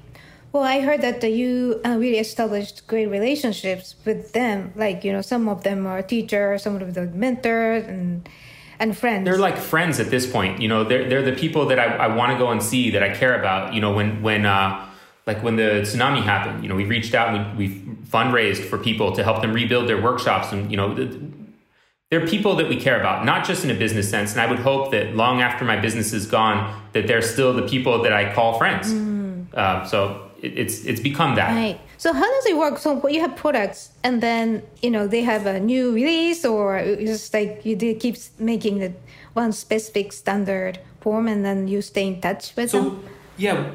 Well, I heard that you uh, really established great relationships with them. Like, you know, some of them are teachers, some of them mentors and and friends. They're like friends at this point. You know, they're they're the people that I, I want to go and see, that I care about. You know, when when uh, like when the tsunami happened, you know, we reached out and we, we fundraised for people to help them rebuild their workshops, and you know. The, They're people that we care about, not just in a business sense. And I would hope that long after my business is gone, that they're still the people that I call friends. Mm. Uh, so it, it's it's become that. Right. So how does it work? So you have products, and then you know they have a new release, or it's just like you do keep making the one specific standard form, and then you stay in touch with so, them. Yeah.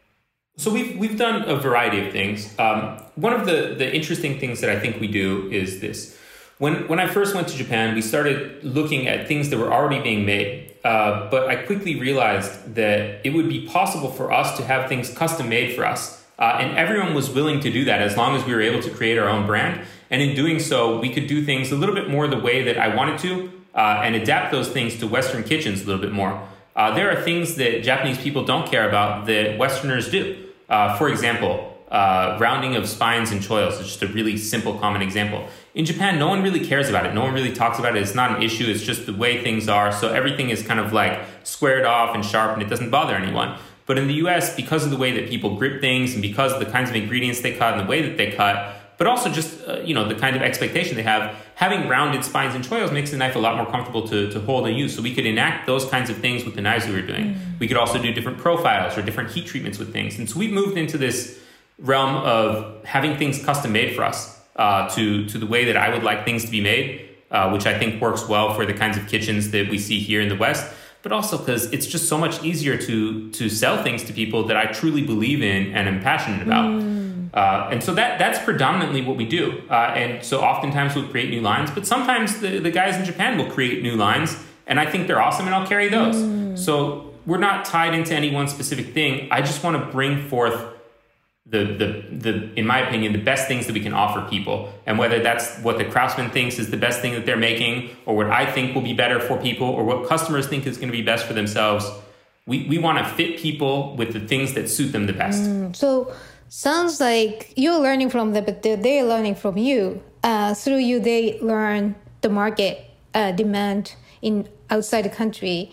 So we've we've done a variety of things. Um, one of the the interesting things that I think we do is this. When when I first went to Japan, we started looking at things that were already being made. Uh, but I quickly realized that it would be possible for us to have things custom made for us. Uh, and everyone was willing to do that as long as we were able to create our own brand. And in doing so, we could do things a little bit more the way that I wanted to uh, and adapt those things to Western kitchens a little bit more. Uh, there are things that Japanese people don't care about that Westerners do. Uh, for example, uh, rounding of spines and choils is just a really simple, common example. In Japan, no one really cares about it. No one really talks about it. It's not an issue. It's just the way things are. So everything is kind of like squared off and sharp, and it doesn't bother anyone. But in the U S, because of the way that people grip things and because of the kinds of ingredients they cut and the way that they cut, but also just, uh, you know, the kind of expectation they have, having rounded spines and choils makes the knife a lot more comfortable to, to hold and use. So we could enact those kinds of things with the knives we were doing. Mm. We could also do different profiles or different heat treatments with things. And so we moved into this realm of having things custom made for us. Uh, to to the way that I would like things to be made, uh, which I think works well for the kinds of kitchens that we see here in the West, but also because it's just so much easier to to sell things to people that I truly believe in and am passionate about. Mm. Uh, and so that that's predominantly what we do. Uh, and so oftentimes we'll create new lines, but sometimes the, the guys in Japan will create new lines, and I think they're awesome, and I'll carry those. Mm. So we're not tied into any one specific thing. I just want to bring forth The, the the in my opinion, the best things that we can offer people. And whether that's what the craftsman thinks is the best thing that they're making, or what I think will be better for people, or what customers think is going to be best for themselves, we, we want to fit people with the things that suit them the best. Mm, so sounds like you're learning from them, but they're, they're learning from you. Uh, through you, they learn the market uh, demand in outside the country.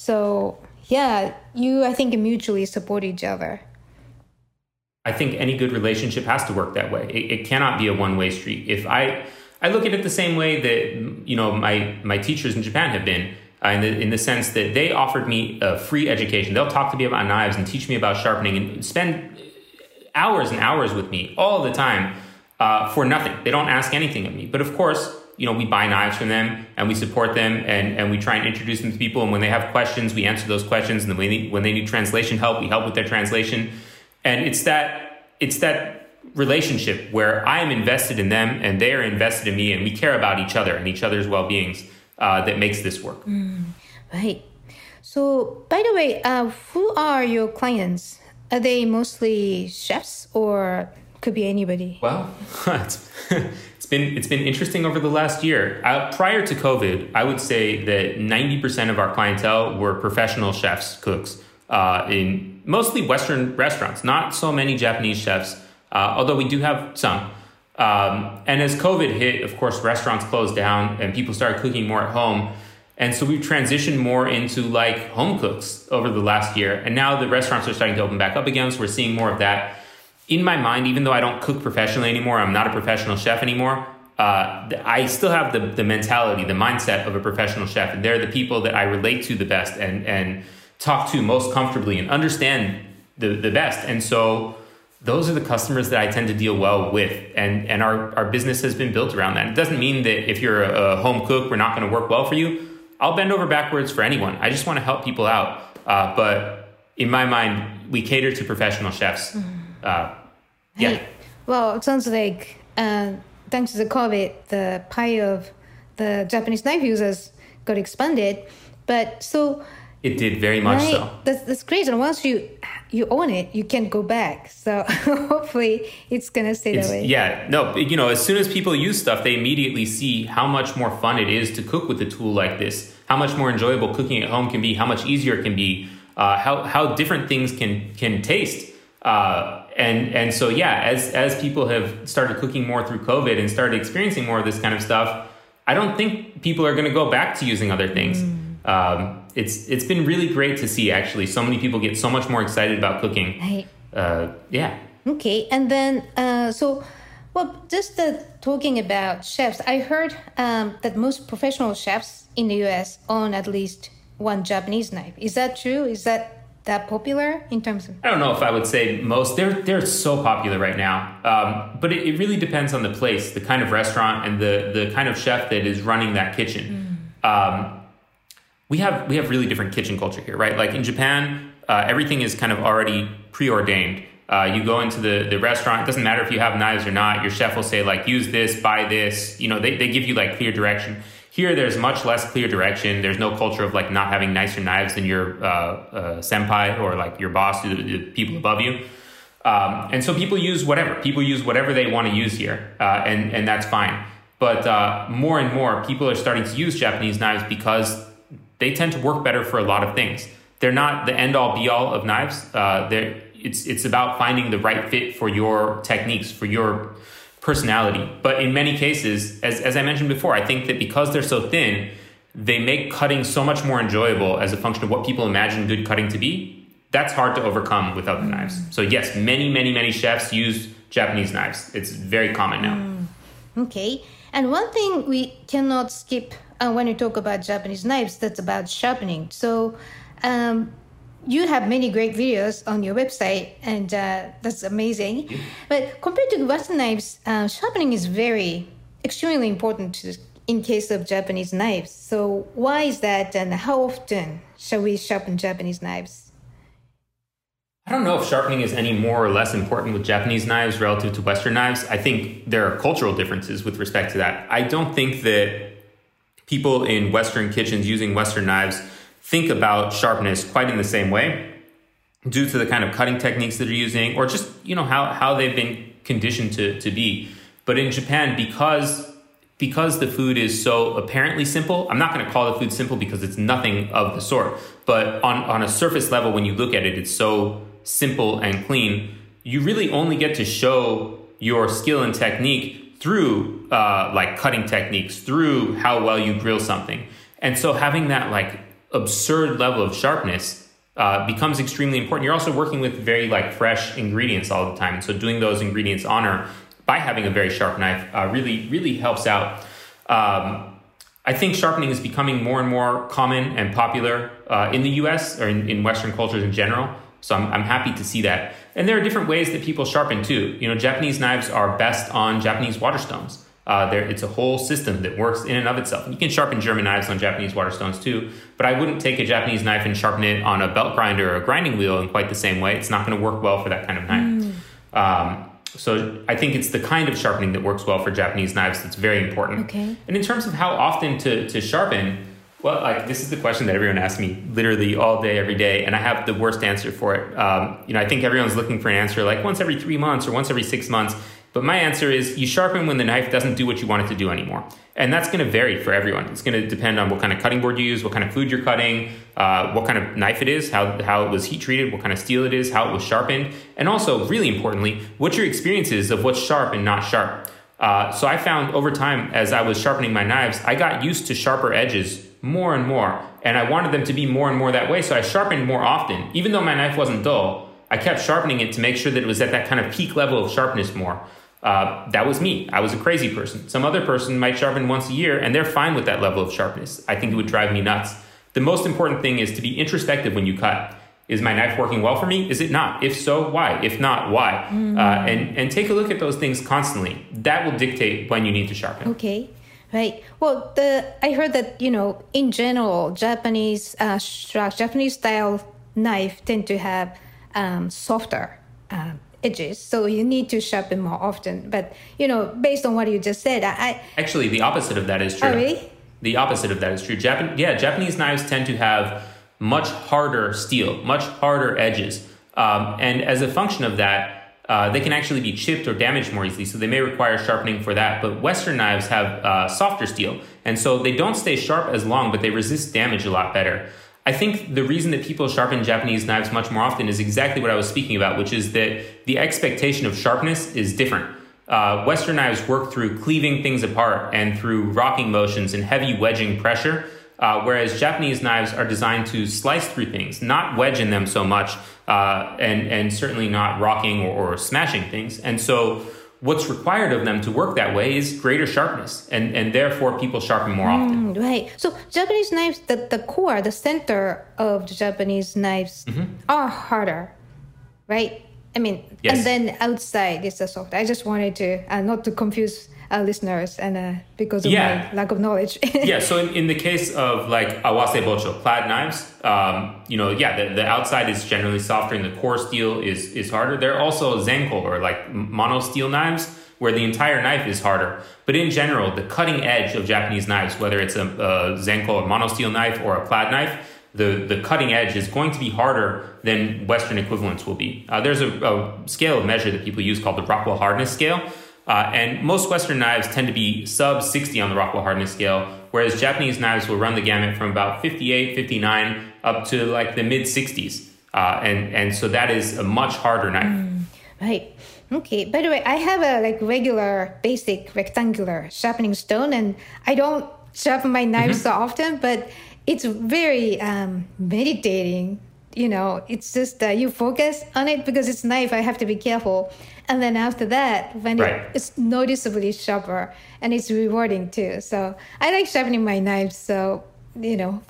So yeah, you, I think, mutually support each other. I think any good relationship has to work that way. It, it cannot be a one-way street. If I, I look at it the same way that, you know, my, my teachers in Japan have been, uh, in the in the sense that they offered me a free education. They'll talk to me about knives and teach me about sharpening and spend hours and hours with me all the time uh, for nothing. They don't ask anything of me. But of course, you know, we buy knives from them and we support them and, and we try and introduce them to people. And when they have questions, we answer those questions. And when they, when they need translation help, we help with their translation. And it's that it's that relationship where I am invested in them and they are invested in me, and we care about each other and each other's well-beings uh, that makes this work. Mm, right. So, by the way, uh, who are your clients? Are they mostly chefs or could be anybody? Well, it's, it's been it's been interesting over the last year. Uh, prior to COVID, I would say that ninety percent of our clientele were professional chefs, cooks, uh, in mostly Western restaurants, not so many Japanese chefs, uh, although we do have some. Um, and as COVID hit, of course, restaurants closed down and people started cooking more at home. And so we've transitioned more into like home cooks over the last year. And now the restaurants are starting to open back up again. So we're seeing more of that. In my mind, even though I don't cook professionally anymore, I'm not a professional chef anymore, uh, I still have the, the mentality, the mindset of a professional chef. And they're the people that I relate to the best and, and talk to most comfortably and understand the, the best. And so those are the customers that I tend to deal well with. And, and our, our business has been built around that. It doesn't mean that if you're a, a home cook, we're not going to work well for you. I'll bend over backwards for anyone. I just want to help people out. Uh, but in my mind, we cater to professional chefs. Uh, yeah. Hey, well, it sounds like uh, thanks to the COVID, the pie of the Japanese knife users got expanded. But so... It did very much right, so. That's, that's great. And once you you own it, you can't go back. So hopefully it's going to stay it's, that way. Yeah. No, you know, as soon as people use stuff, they immediately see how much more fun it is to cook with a tool like this, how much more enjoyable cooking at home can be, how much easier it can be, uh, how, how different things can, can taste. Uh, and and so yeah, as as people have started cooking more through COVID and started experiencing more of this kind of stuff, I don't think people are going to go back to using other things. Mm. Um, it's it's been really great to see, actually. So many people get so much more excited about cooking. Right. Uh, yeah. Okay, and then uh, so. Well, just uh, talking about chefs, I heard um, that most professional chefs in the U S own at least one Japanese knife. Is that true? Is that that popular in terms of? I don't know if I would say most. They're they're so popular right now, um, but it, it really depends on the place, the kind of restaurant, and the the kind of chef that is running that kitchen. Mm. Um, we have we have really different kitchen culture here, right? Like in Japan, uh, everything is kind of already preordained. Uh, you go into the, the restaurant, it doesn't matter if you have knives or not, your chef will say, like, use this, buy this, you know, they, they give you, like, clear direction. Here, there's much less clear direction. There's no culture of, like, not having nicer knives than your uh, uh, senpai or, like, your boss, the, the people above you. Um, and so people use whatever. People use whatever they want to use here, uh, and, and that's fine. But uh, more and more, people are starting to use Japanese knives because they tend to work better for a lot of things. They're not the end-all, be-all of knives. Uh, they're It's it's about finding the right fit for your techniques, for your personality. But in many cases, as, as I mentioned before, I think that because they're so thin, they make cutting so much more enjoyable as a function of what people imagine good cutting to be. That's hard to overcome with other mm. knives. So yes, many, many, many chefs use Japanese knives. It's very common now. Mm. Okay. And one thing we cannot skip uh, when you talk about Japanese knives, that's about sharpening. So um you have many great videos on your website, and uh, that's amazing. Yeah. But compared to Western knives, uh, sharpening is very, extremely important to, in case of Japanese knives. So why is that, and how often shall we sharpen Japanese knives? I don't know if sharpening is any more or less important with Japanese knives relative to Western knives. I think there are cultural differences with respect to that. I don't think that people in Western kitchens using Western knives think about sharpness quite in the same way due to the kind of cutting techniques that they're using, or just, you know, how, how they've been conditioned to, to be. But in Japan, because, because the food is so apparently simple, I'm not going to call the food simple because it's nothing of the sort, but on, on a surface level, when you look at it, it's so simple and clean. You really only get to show your skill and technique through uh, like cutting techniques, through how well you grill something. And so having that like absurd level of sharpness uh, becomes extremely important. You're also working with very like fresh ingredients all the time. And so doing those ingredients honor by having a very sharp knife uh, really, really helps out. Um, I think sharpening is becoming more and more common and popular uh, in the U S or in, in Western cultures in general. So I'm, I'm happy to see that. And there are different ways that people sharpen too. You know, Japanese knives are best on Japanese waterstones. Uh, there, it's a whole system that works in and of itself. And you can sharpen German knives on Japanese Waterstones too, but I wouldn't take a Japanese knife and sharpen it on a belt grinder or a grinding wheel in quite the same way. It's not going to work well for that kind of knife. Mm. Um, so I think it's the kind of sharpening that works well for Japanese knives that's very important. Okay. And in terms of how often to, to sharpen, well, like this is the question that everyone asks me literally all day, every day, and I have the worst answer for it. Um, you know, I think everyone's looking for an answer like once every three months or once every six months. But my answer is you sharpen when the knife doesn't do what you want it to do anymore. And that's going to vary for everyone. It's going to depend on what kind of cutting board you use, what kind of food you're cutting, uh, what kind of knife it is, how, how it was heat treated, what kind of steel it is, how it was sharpened. And also, really importantly, what your experience is of what's sharp and not sharp. Uh, so I found over time, as I was sharpening my knives, I got used to sharper edges more and more. And I wanted them to be more and more that way. So I sharpened more often. Even though my knife wasn't dull, I kept sharpening it to make sure that it was at that kind of peak level of sharpness more. Uh, that was me. I was a crazy person. Some other person might sharpen once a year and they're fine with that level of sharpness. I think it would drive me nuts. The most important thing is to be introspective when you cut. Is my knife working well for me? Is it not? If so, why? If not, why? Mm. Uh, and, and take a look at those things constantly. That will dictate when you need to sharpen. Okay. Right. Well, the I heard that, you know, in general, Japanese uh, Japanese style knife tend to have um, softer um, edges, so you need to sharpen more often. But, you know, based on what you just said, I... I Actually, the opposite of that is true. Oh, really? The opposite of that is true. Japan, yeah, Japanese knives tend to have much harder steel, much harder edges. Um, and as a function of that, uh, they can actually be chipped or damaged more easily, so they may require sharpening for that. But Western knives have uh, softer steel, and so they don't stay sharp as long, but they resist damage a lot better. I think the reason that people sharpen Japanese knives much more often is exactly what I was speaking about, which is that the expectation of sharpness is different. Uh, Western knives work through cleaving things apart and through rocking motions and heavy wedging pressure, uh, whereas Japanese knives are designed to slice through things, not wedge in them so much, uh, and, and certainly not rocking or, or smashing things. And so what's required of them to work that way is greater sharpness, and, and therefore people sharpen more often. Mm, right. So Japanese knives, the, the core, the center of the Japanese knives mm-hmm. are harder, right? I mean, yes. And then outside is the soft. I just wanted to, uh, not to confuse our listeners and uh, because of yeah. my lack of knowledge. yeah, so in, in the case of like awase bocho, plaid knives, um, you know, yeah, the, the outside is generally softer and the core steel is, is harder. There are also zenko or like mono steel knives where the entire knife is harder. But in general, the cutting edge of Japanese knives, whether it's a, a zenko or mono steel knife or a plaid knife, the, the cutting edge is going to be harder than Western equivalents will be. Uh, there's a, a scale of measure that people use called the Rockwell hardness scale. Uh, and most Western knives tend to be sub sixty on the Rockwell hardness scale, whereas Japanese knives will run the gamut from about fifty-eight, fifty-nine up to like the mid sixties. Uh, and, and so that is a much harder knife. Mm, right. Okay. By the way, I have a like regular, basic, rectangular sharpening stone, and I don't sharpen my knives mm-hmm. so often, but it's very um, meditating. You know, it's just uh, you focus on it because it's knife. I have to be careful. And then after that, when right. it, it's noticeably sharper and it's rewarding too. So I like sharpening my knives. So, you know.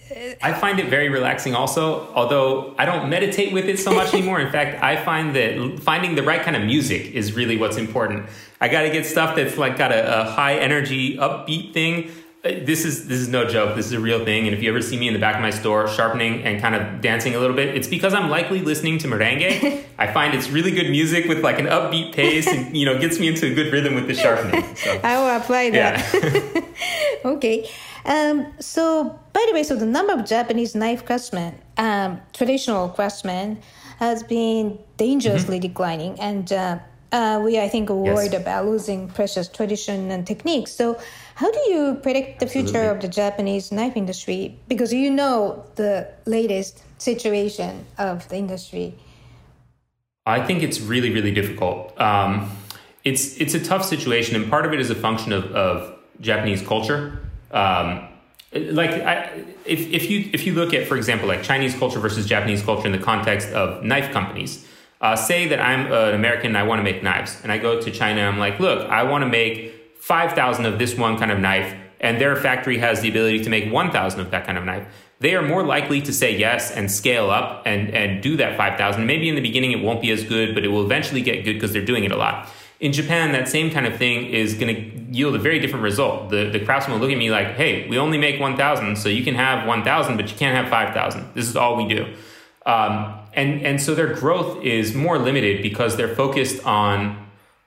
I find it very relaxing also, although I don't meditate with it so much anymore. In fact, I find that finding the right kind of music is really what's important. I got to get stuff that's like got a, a high energy, upbeat thing. This is this is no joke. This is a real thing. And if you ever see me in the back of my store sharpening and kind of dancing a little bit, it's because I'm likely listening to merengue. I find it's really good music with like an upbeat pace and, you know, gets me into a good rhythm with the sharpening. So, I will apply that. Yeah. Okay. Um, so, by the way, so the number of Japanese knife craftsmen, um, traditional craftsmen, has been dangerously mm-hmm. declining. And uh, uh, we, I think, are worried yes. about losing precious tradition and techniques. So, how do you predict the future Absolutely. Of the Japanese knife industry? Because you know the latest situation of the industry. I think it's really, really difficult. Um, it's it's a tough situation, and part of it is a function of, of Japanese culture. Um, like I, if if you if you look at, for example, like Chinese culture versus Japanese culture in the context of knife companies. Uh, say that I'm an American and I want to make knives, and I go to China and I'm like, look, I want to make five thousand of this one kind of knife, and their factory has the ability to make one thousand of that kind of knife. They are more likely to say yes and scale up and, and do that five thousand. Maybe in the beginning it won't be as good, but it will eventually get good because they're doing it a lot. In Japan, that same kind of thing is going to yield a very different result. The, the craftsman will look at me like, hey, we only make one thousand, so you can have one thousand, but you can't have five thousand. This is all we do. Um, and, and so their growth is more limited because they're focused on,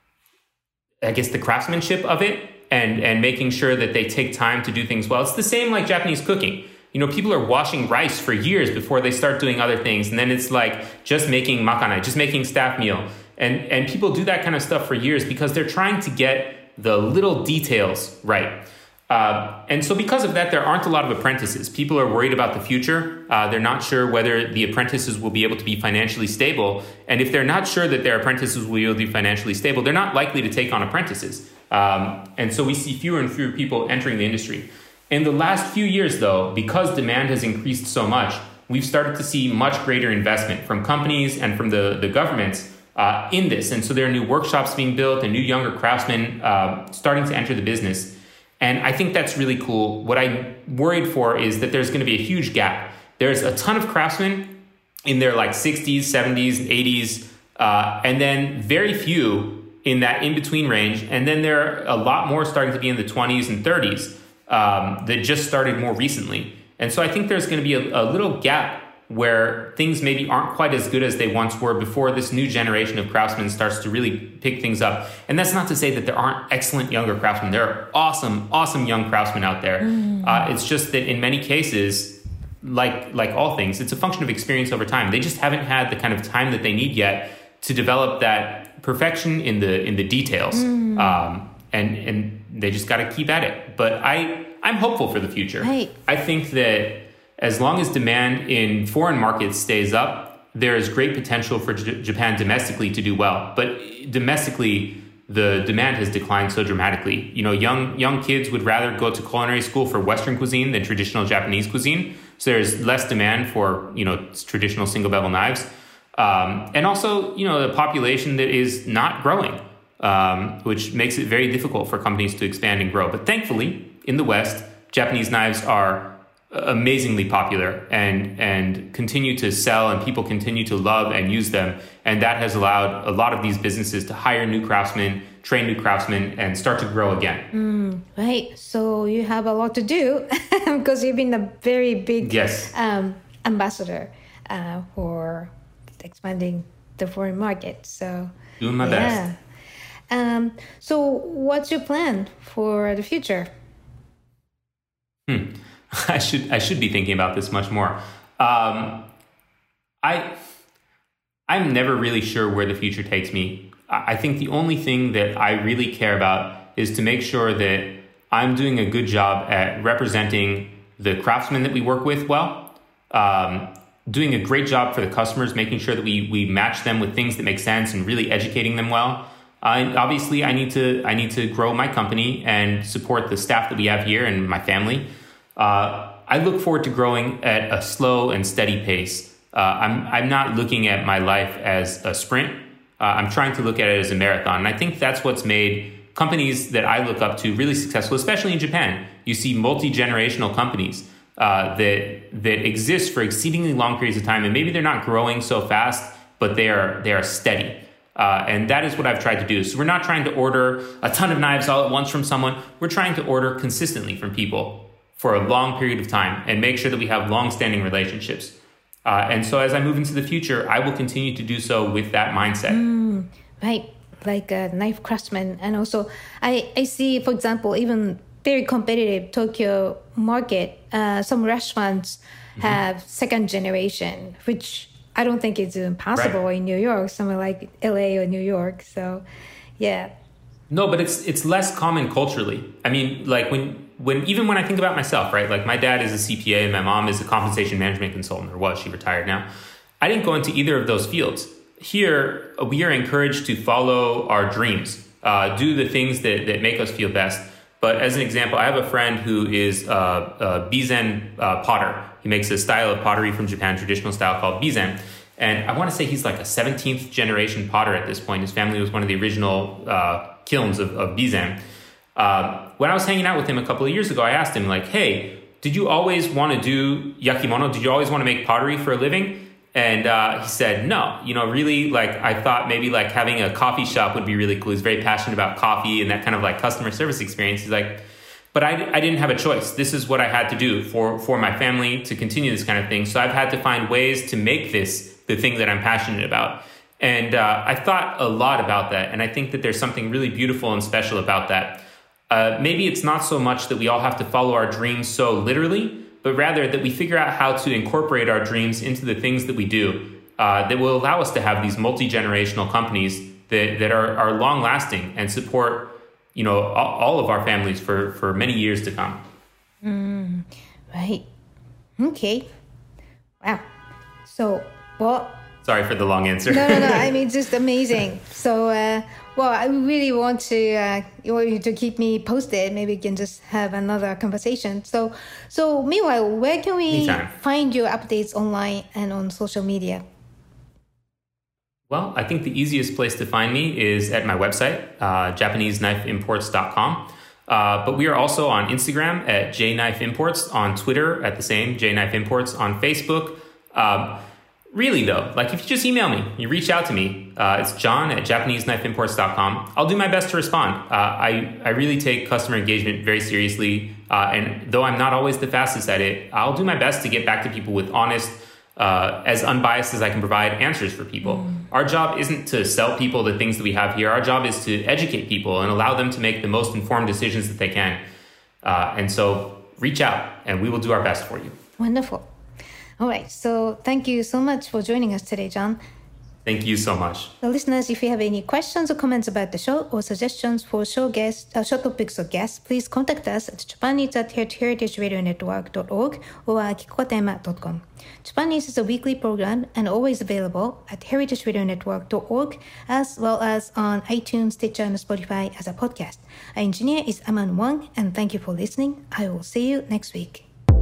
I guess, the craftsmanship of it and, and making sure that they take time to do things well. It's the same like Japanese cooking. You know, people are washing rice for years before they start doing other things. And then it's like just making makanai, just making staff meal. And, and people do that kind of stuff for years because they're trying to get the little details right. Uh, and so because of that, there aren't a lot of apprentices. People are worried about the future. Uh, they're not sure whether the apprentices will be able to be financially stable. And if they're not sure that their apprentices will be able to be financially stable, they're not likely to take on apprentices. Um, and so we see fewer and fewer people entering the industry. In the last few years, though, because demand has increased so much, we've started to see much greater investment from companies and from the, the governments uh, in this. And so there are new workshops being built and new younger craftsmen uh, starting to enter the business. And I think that's really cool. What I'm worried for is that there's going to be a huge gap. There's a ton of craftsmen in their like sixties, seventies, eighties, uh, and then very few in that in-between range. And then there are a lot more starting to be in the twenties and thirties um, that just started more recently. And so I think there's going to be a, a little gap where things maybe aren't quite as good as they once were before this new generation of craftsmen starts to really pick things up. And that's not to say that there aren't excellent younger craftsmen. There are awesome, awesome young craftsmen out there. Mm. Uh, it's just that in many cases, like like all things, it's a function of experience over time. They just haven't had the kind of time that they need yet to develop that perfection in the in the details. Mm. Um, and and they just got to keep at it. But I, I'm hopeful for the future. Right. I think that as long as demand in foreign markets stays up, there is great potential for J- Japan domestically to do well. But domestically, the demand has declined so dramatically. You know, young young kids would rather go to culinary school for Western cuisine than traditional Japanese cuisine. So there's less demand for, you know, traditional single bevel knives. Um, and also, you know, the population that is not growing, um, which makes it very difficult for companies to expand and grow. But thankfully, in the West, Japanese knives are amazingly popular and and continue to sell, and people continue to love and use them. And that has allowed a lot of these businesses to hire new craftsmen, train new craftsmen, and start to grow again. Mm, right. So you have a lot to do because you've been a very big yes. um, ambassador uh, for expanding the foreign market. So doing my yeah. best. Um, so what's your plan for the future? Hmm. I should I should be thinking about this much more. Um, I I'm never really sure where the future takes me. I think the only thing that I really care about is to make sure that I'm doing a good job at representing the craftsmen that we work with well, um, doing a great job for the customers, making sure that we we match them with things that make sense and really educating them well. Uh, obviously, I need to I need to grow my company and support the staff that we have here and my family. Uh, I look forward to growing at a slow and steady pace. Uh, I'm I'm not looking at my life as a sprint. Uh, I'm trying to look at it as a marathon. And I think that's what's made companies that I look up to really successful, especially in Japan. You see multi-generational companies uh, that that exist for exceedingly long periods of time, and maybe they're not growing so fast, but they are they are steady. Uh, and that is what I've tried to do. So we're not trying to order a ton of knives all at once from someone. We're trying to order consistently from people for a long period of time and make sure that we have long-standing relationships. Uh, and so as I move into the future, I will continue to do so with that mindset. Mm, right, like a knife craftsman. And also, I, I see, for example, even very competitive Tokyo market, uh, some restaurants mm-hmm. have second generation, which I don't think is impossible right. in New York, somewhere like L A or New York. So, yeah. No, but it's it's less common culturally. I mean, like when when even when I think about myself, right? Like my dad is a C P A and my mom is a compensation management consultant, or was, she retired now. I didn't go into either of those fields. Here, we are encouraged to follow our dreams, uh, do the things that, that make us feel best. But as an example, I have a friend who is uh, a Bizen uh, potter. He makes a style of pottery from Japan, traditional style called Bizen. And I want to say he's like a seventeenth generation potter at this point. His family was one of the original uh, kilns of, of Bizen. Uh, when I was hanging out with him a couple of years ago, I asked him, like, hey, did you always want to do yakimono? Did you always want to make pottery for a living? And uh, he said, no, you know, really, like, I thought maybe like having a coffee shop would be really cool. He's very passionate about coffee and that kind of like customer service experience. He's like, but I, I didn't have a choice. This is what I had to do for, for my family to continue this kind of thing. So I've had to find ways to make this the thing that I'm passionate about. And uh, I thought a lot about that. And I think that there's something really beautiful and special about that. Uh, maybe it's not so much that we all have to follow our dreams so literally, but rather that we figure out how to incorporate our dreams into the things that we do uh, that will allow us to have these multi-generational companies that, that are, are long-lasting and support, you know, all, all of our families for, for many years to come. Mm, right. Okay. Wow. So, well... Sorry for the long answer. no, no, no. I mean, just amazing. So, uh, well, I really want to uh, want you to keep me posted. Maybe we can just have another conversation. So, so meanwhile, where can we Anytime. find your updates online and on social media? Well, I think the easiest place to find me is at my website, uh, Japanese Knife Imports dot com. Uh, but we are also on Instagram at J Knife Imports, on Twitter at the same J Knife Imports, on Facebook. Um, Really, though, like if you just email me, you reach out to me, uh, it's John at Japanese Knife Imports dot com. I'll do my best to respond. Uh, I, I really take customer engagement very seriously. Uh, and though I'm not always the fastest at it, I'll do my best to get back to people with honest, uh, as unbiased as I can provide answers for people. Mm. Our job isn't to sell people the things that we have here. Our job is to educate people and allow them to make the most informed decisions that they can. Uh, and so reach out and we will do our best for you. Wonderful. All right. So thank you so much for joining us today, John. Thank you so much. So listeners, if you have any questions or comments about the show or suggestions for show guests, uh, show topics or guests, please contact us at japaneats at heritage radio network dot org or kikokatema dot com. Japaneats is a weekly program and always available at heritage radio network dot org as well as on iTunes, Stitcher, and Spotify as a podcast. Our engineer is Aman Wang, and thank you for listening. I will see you next week.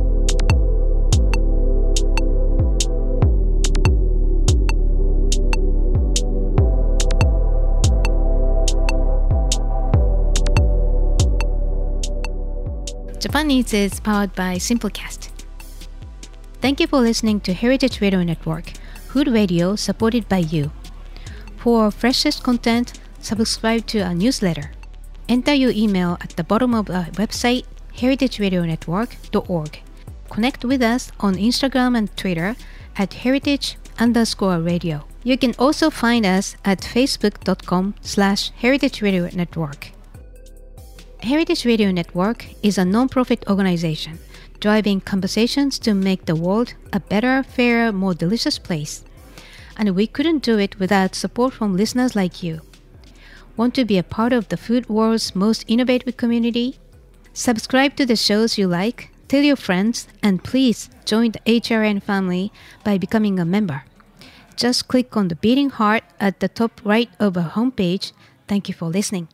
Japan Eats is powered by Simplecast. Thank you for listening to Heritage Radio Network, food radio supported by you. For freshest content, subscribe to our newsletter. Enter your email at the bottom of our website, heritage radio network dot org. Connect with us on Instagram and Twitter at heritage underscore radio. You can also find us at facebook.com slash heritage radio network. Heritage Radio Network is a non-profit organization driving conversations to make the world a better, fairer, more delicious place. And we couldn't do it without support from listeners like you. Want to be a part of the food world's most innovative community? Subscribe to the shows you like, tell your friends, and please join the H R N family by becoming a member. Just click on the beating heart at the top right of our homepage. Thank you for listening.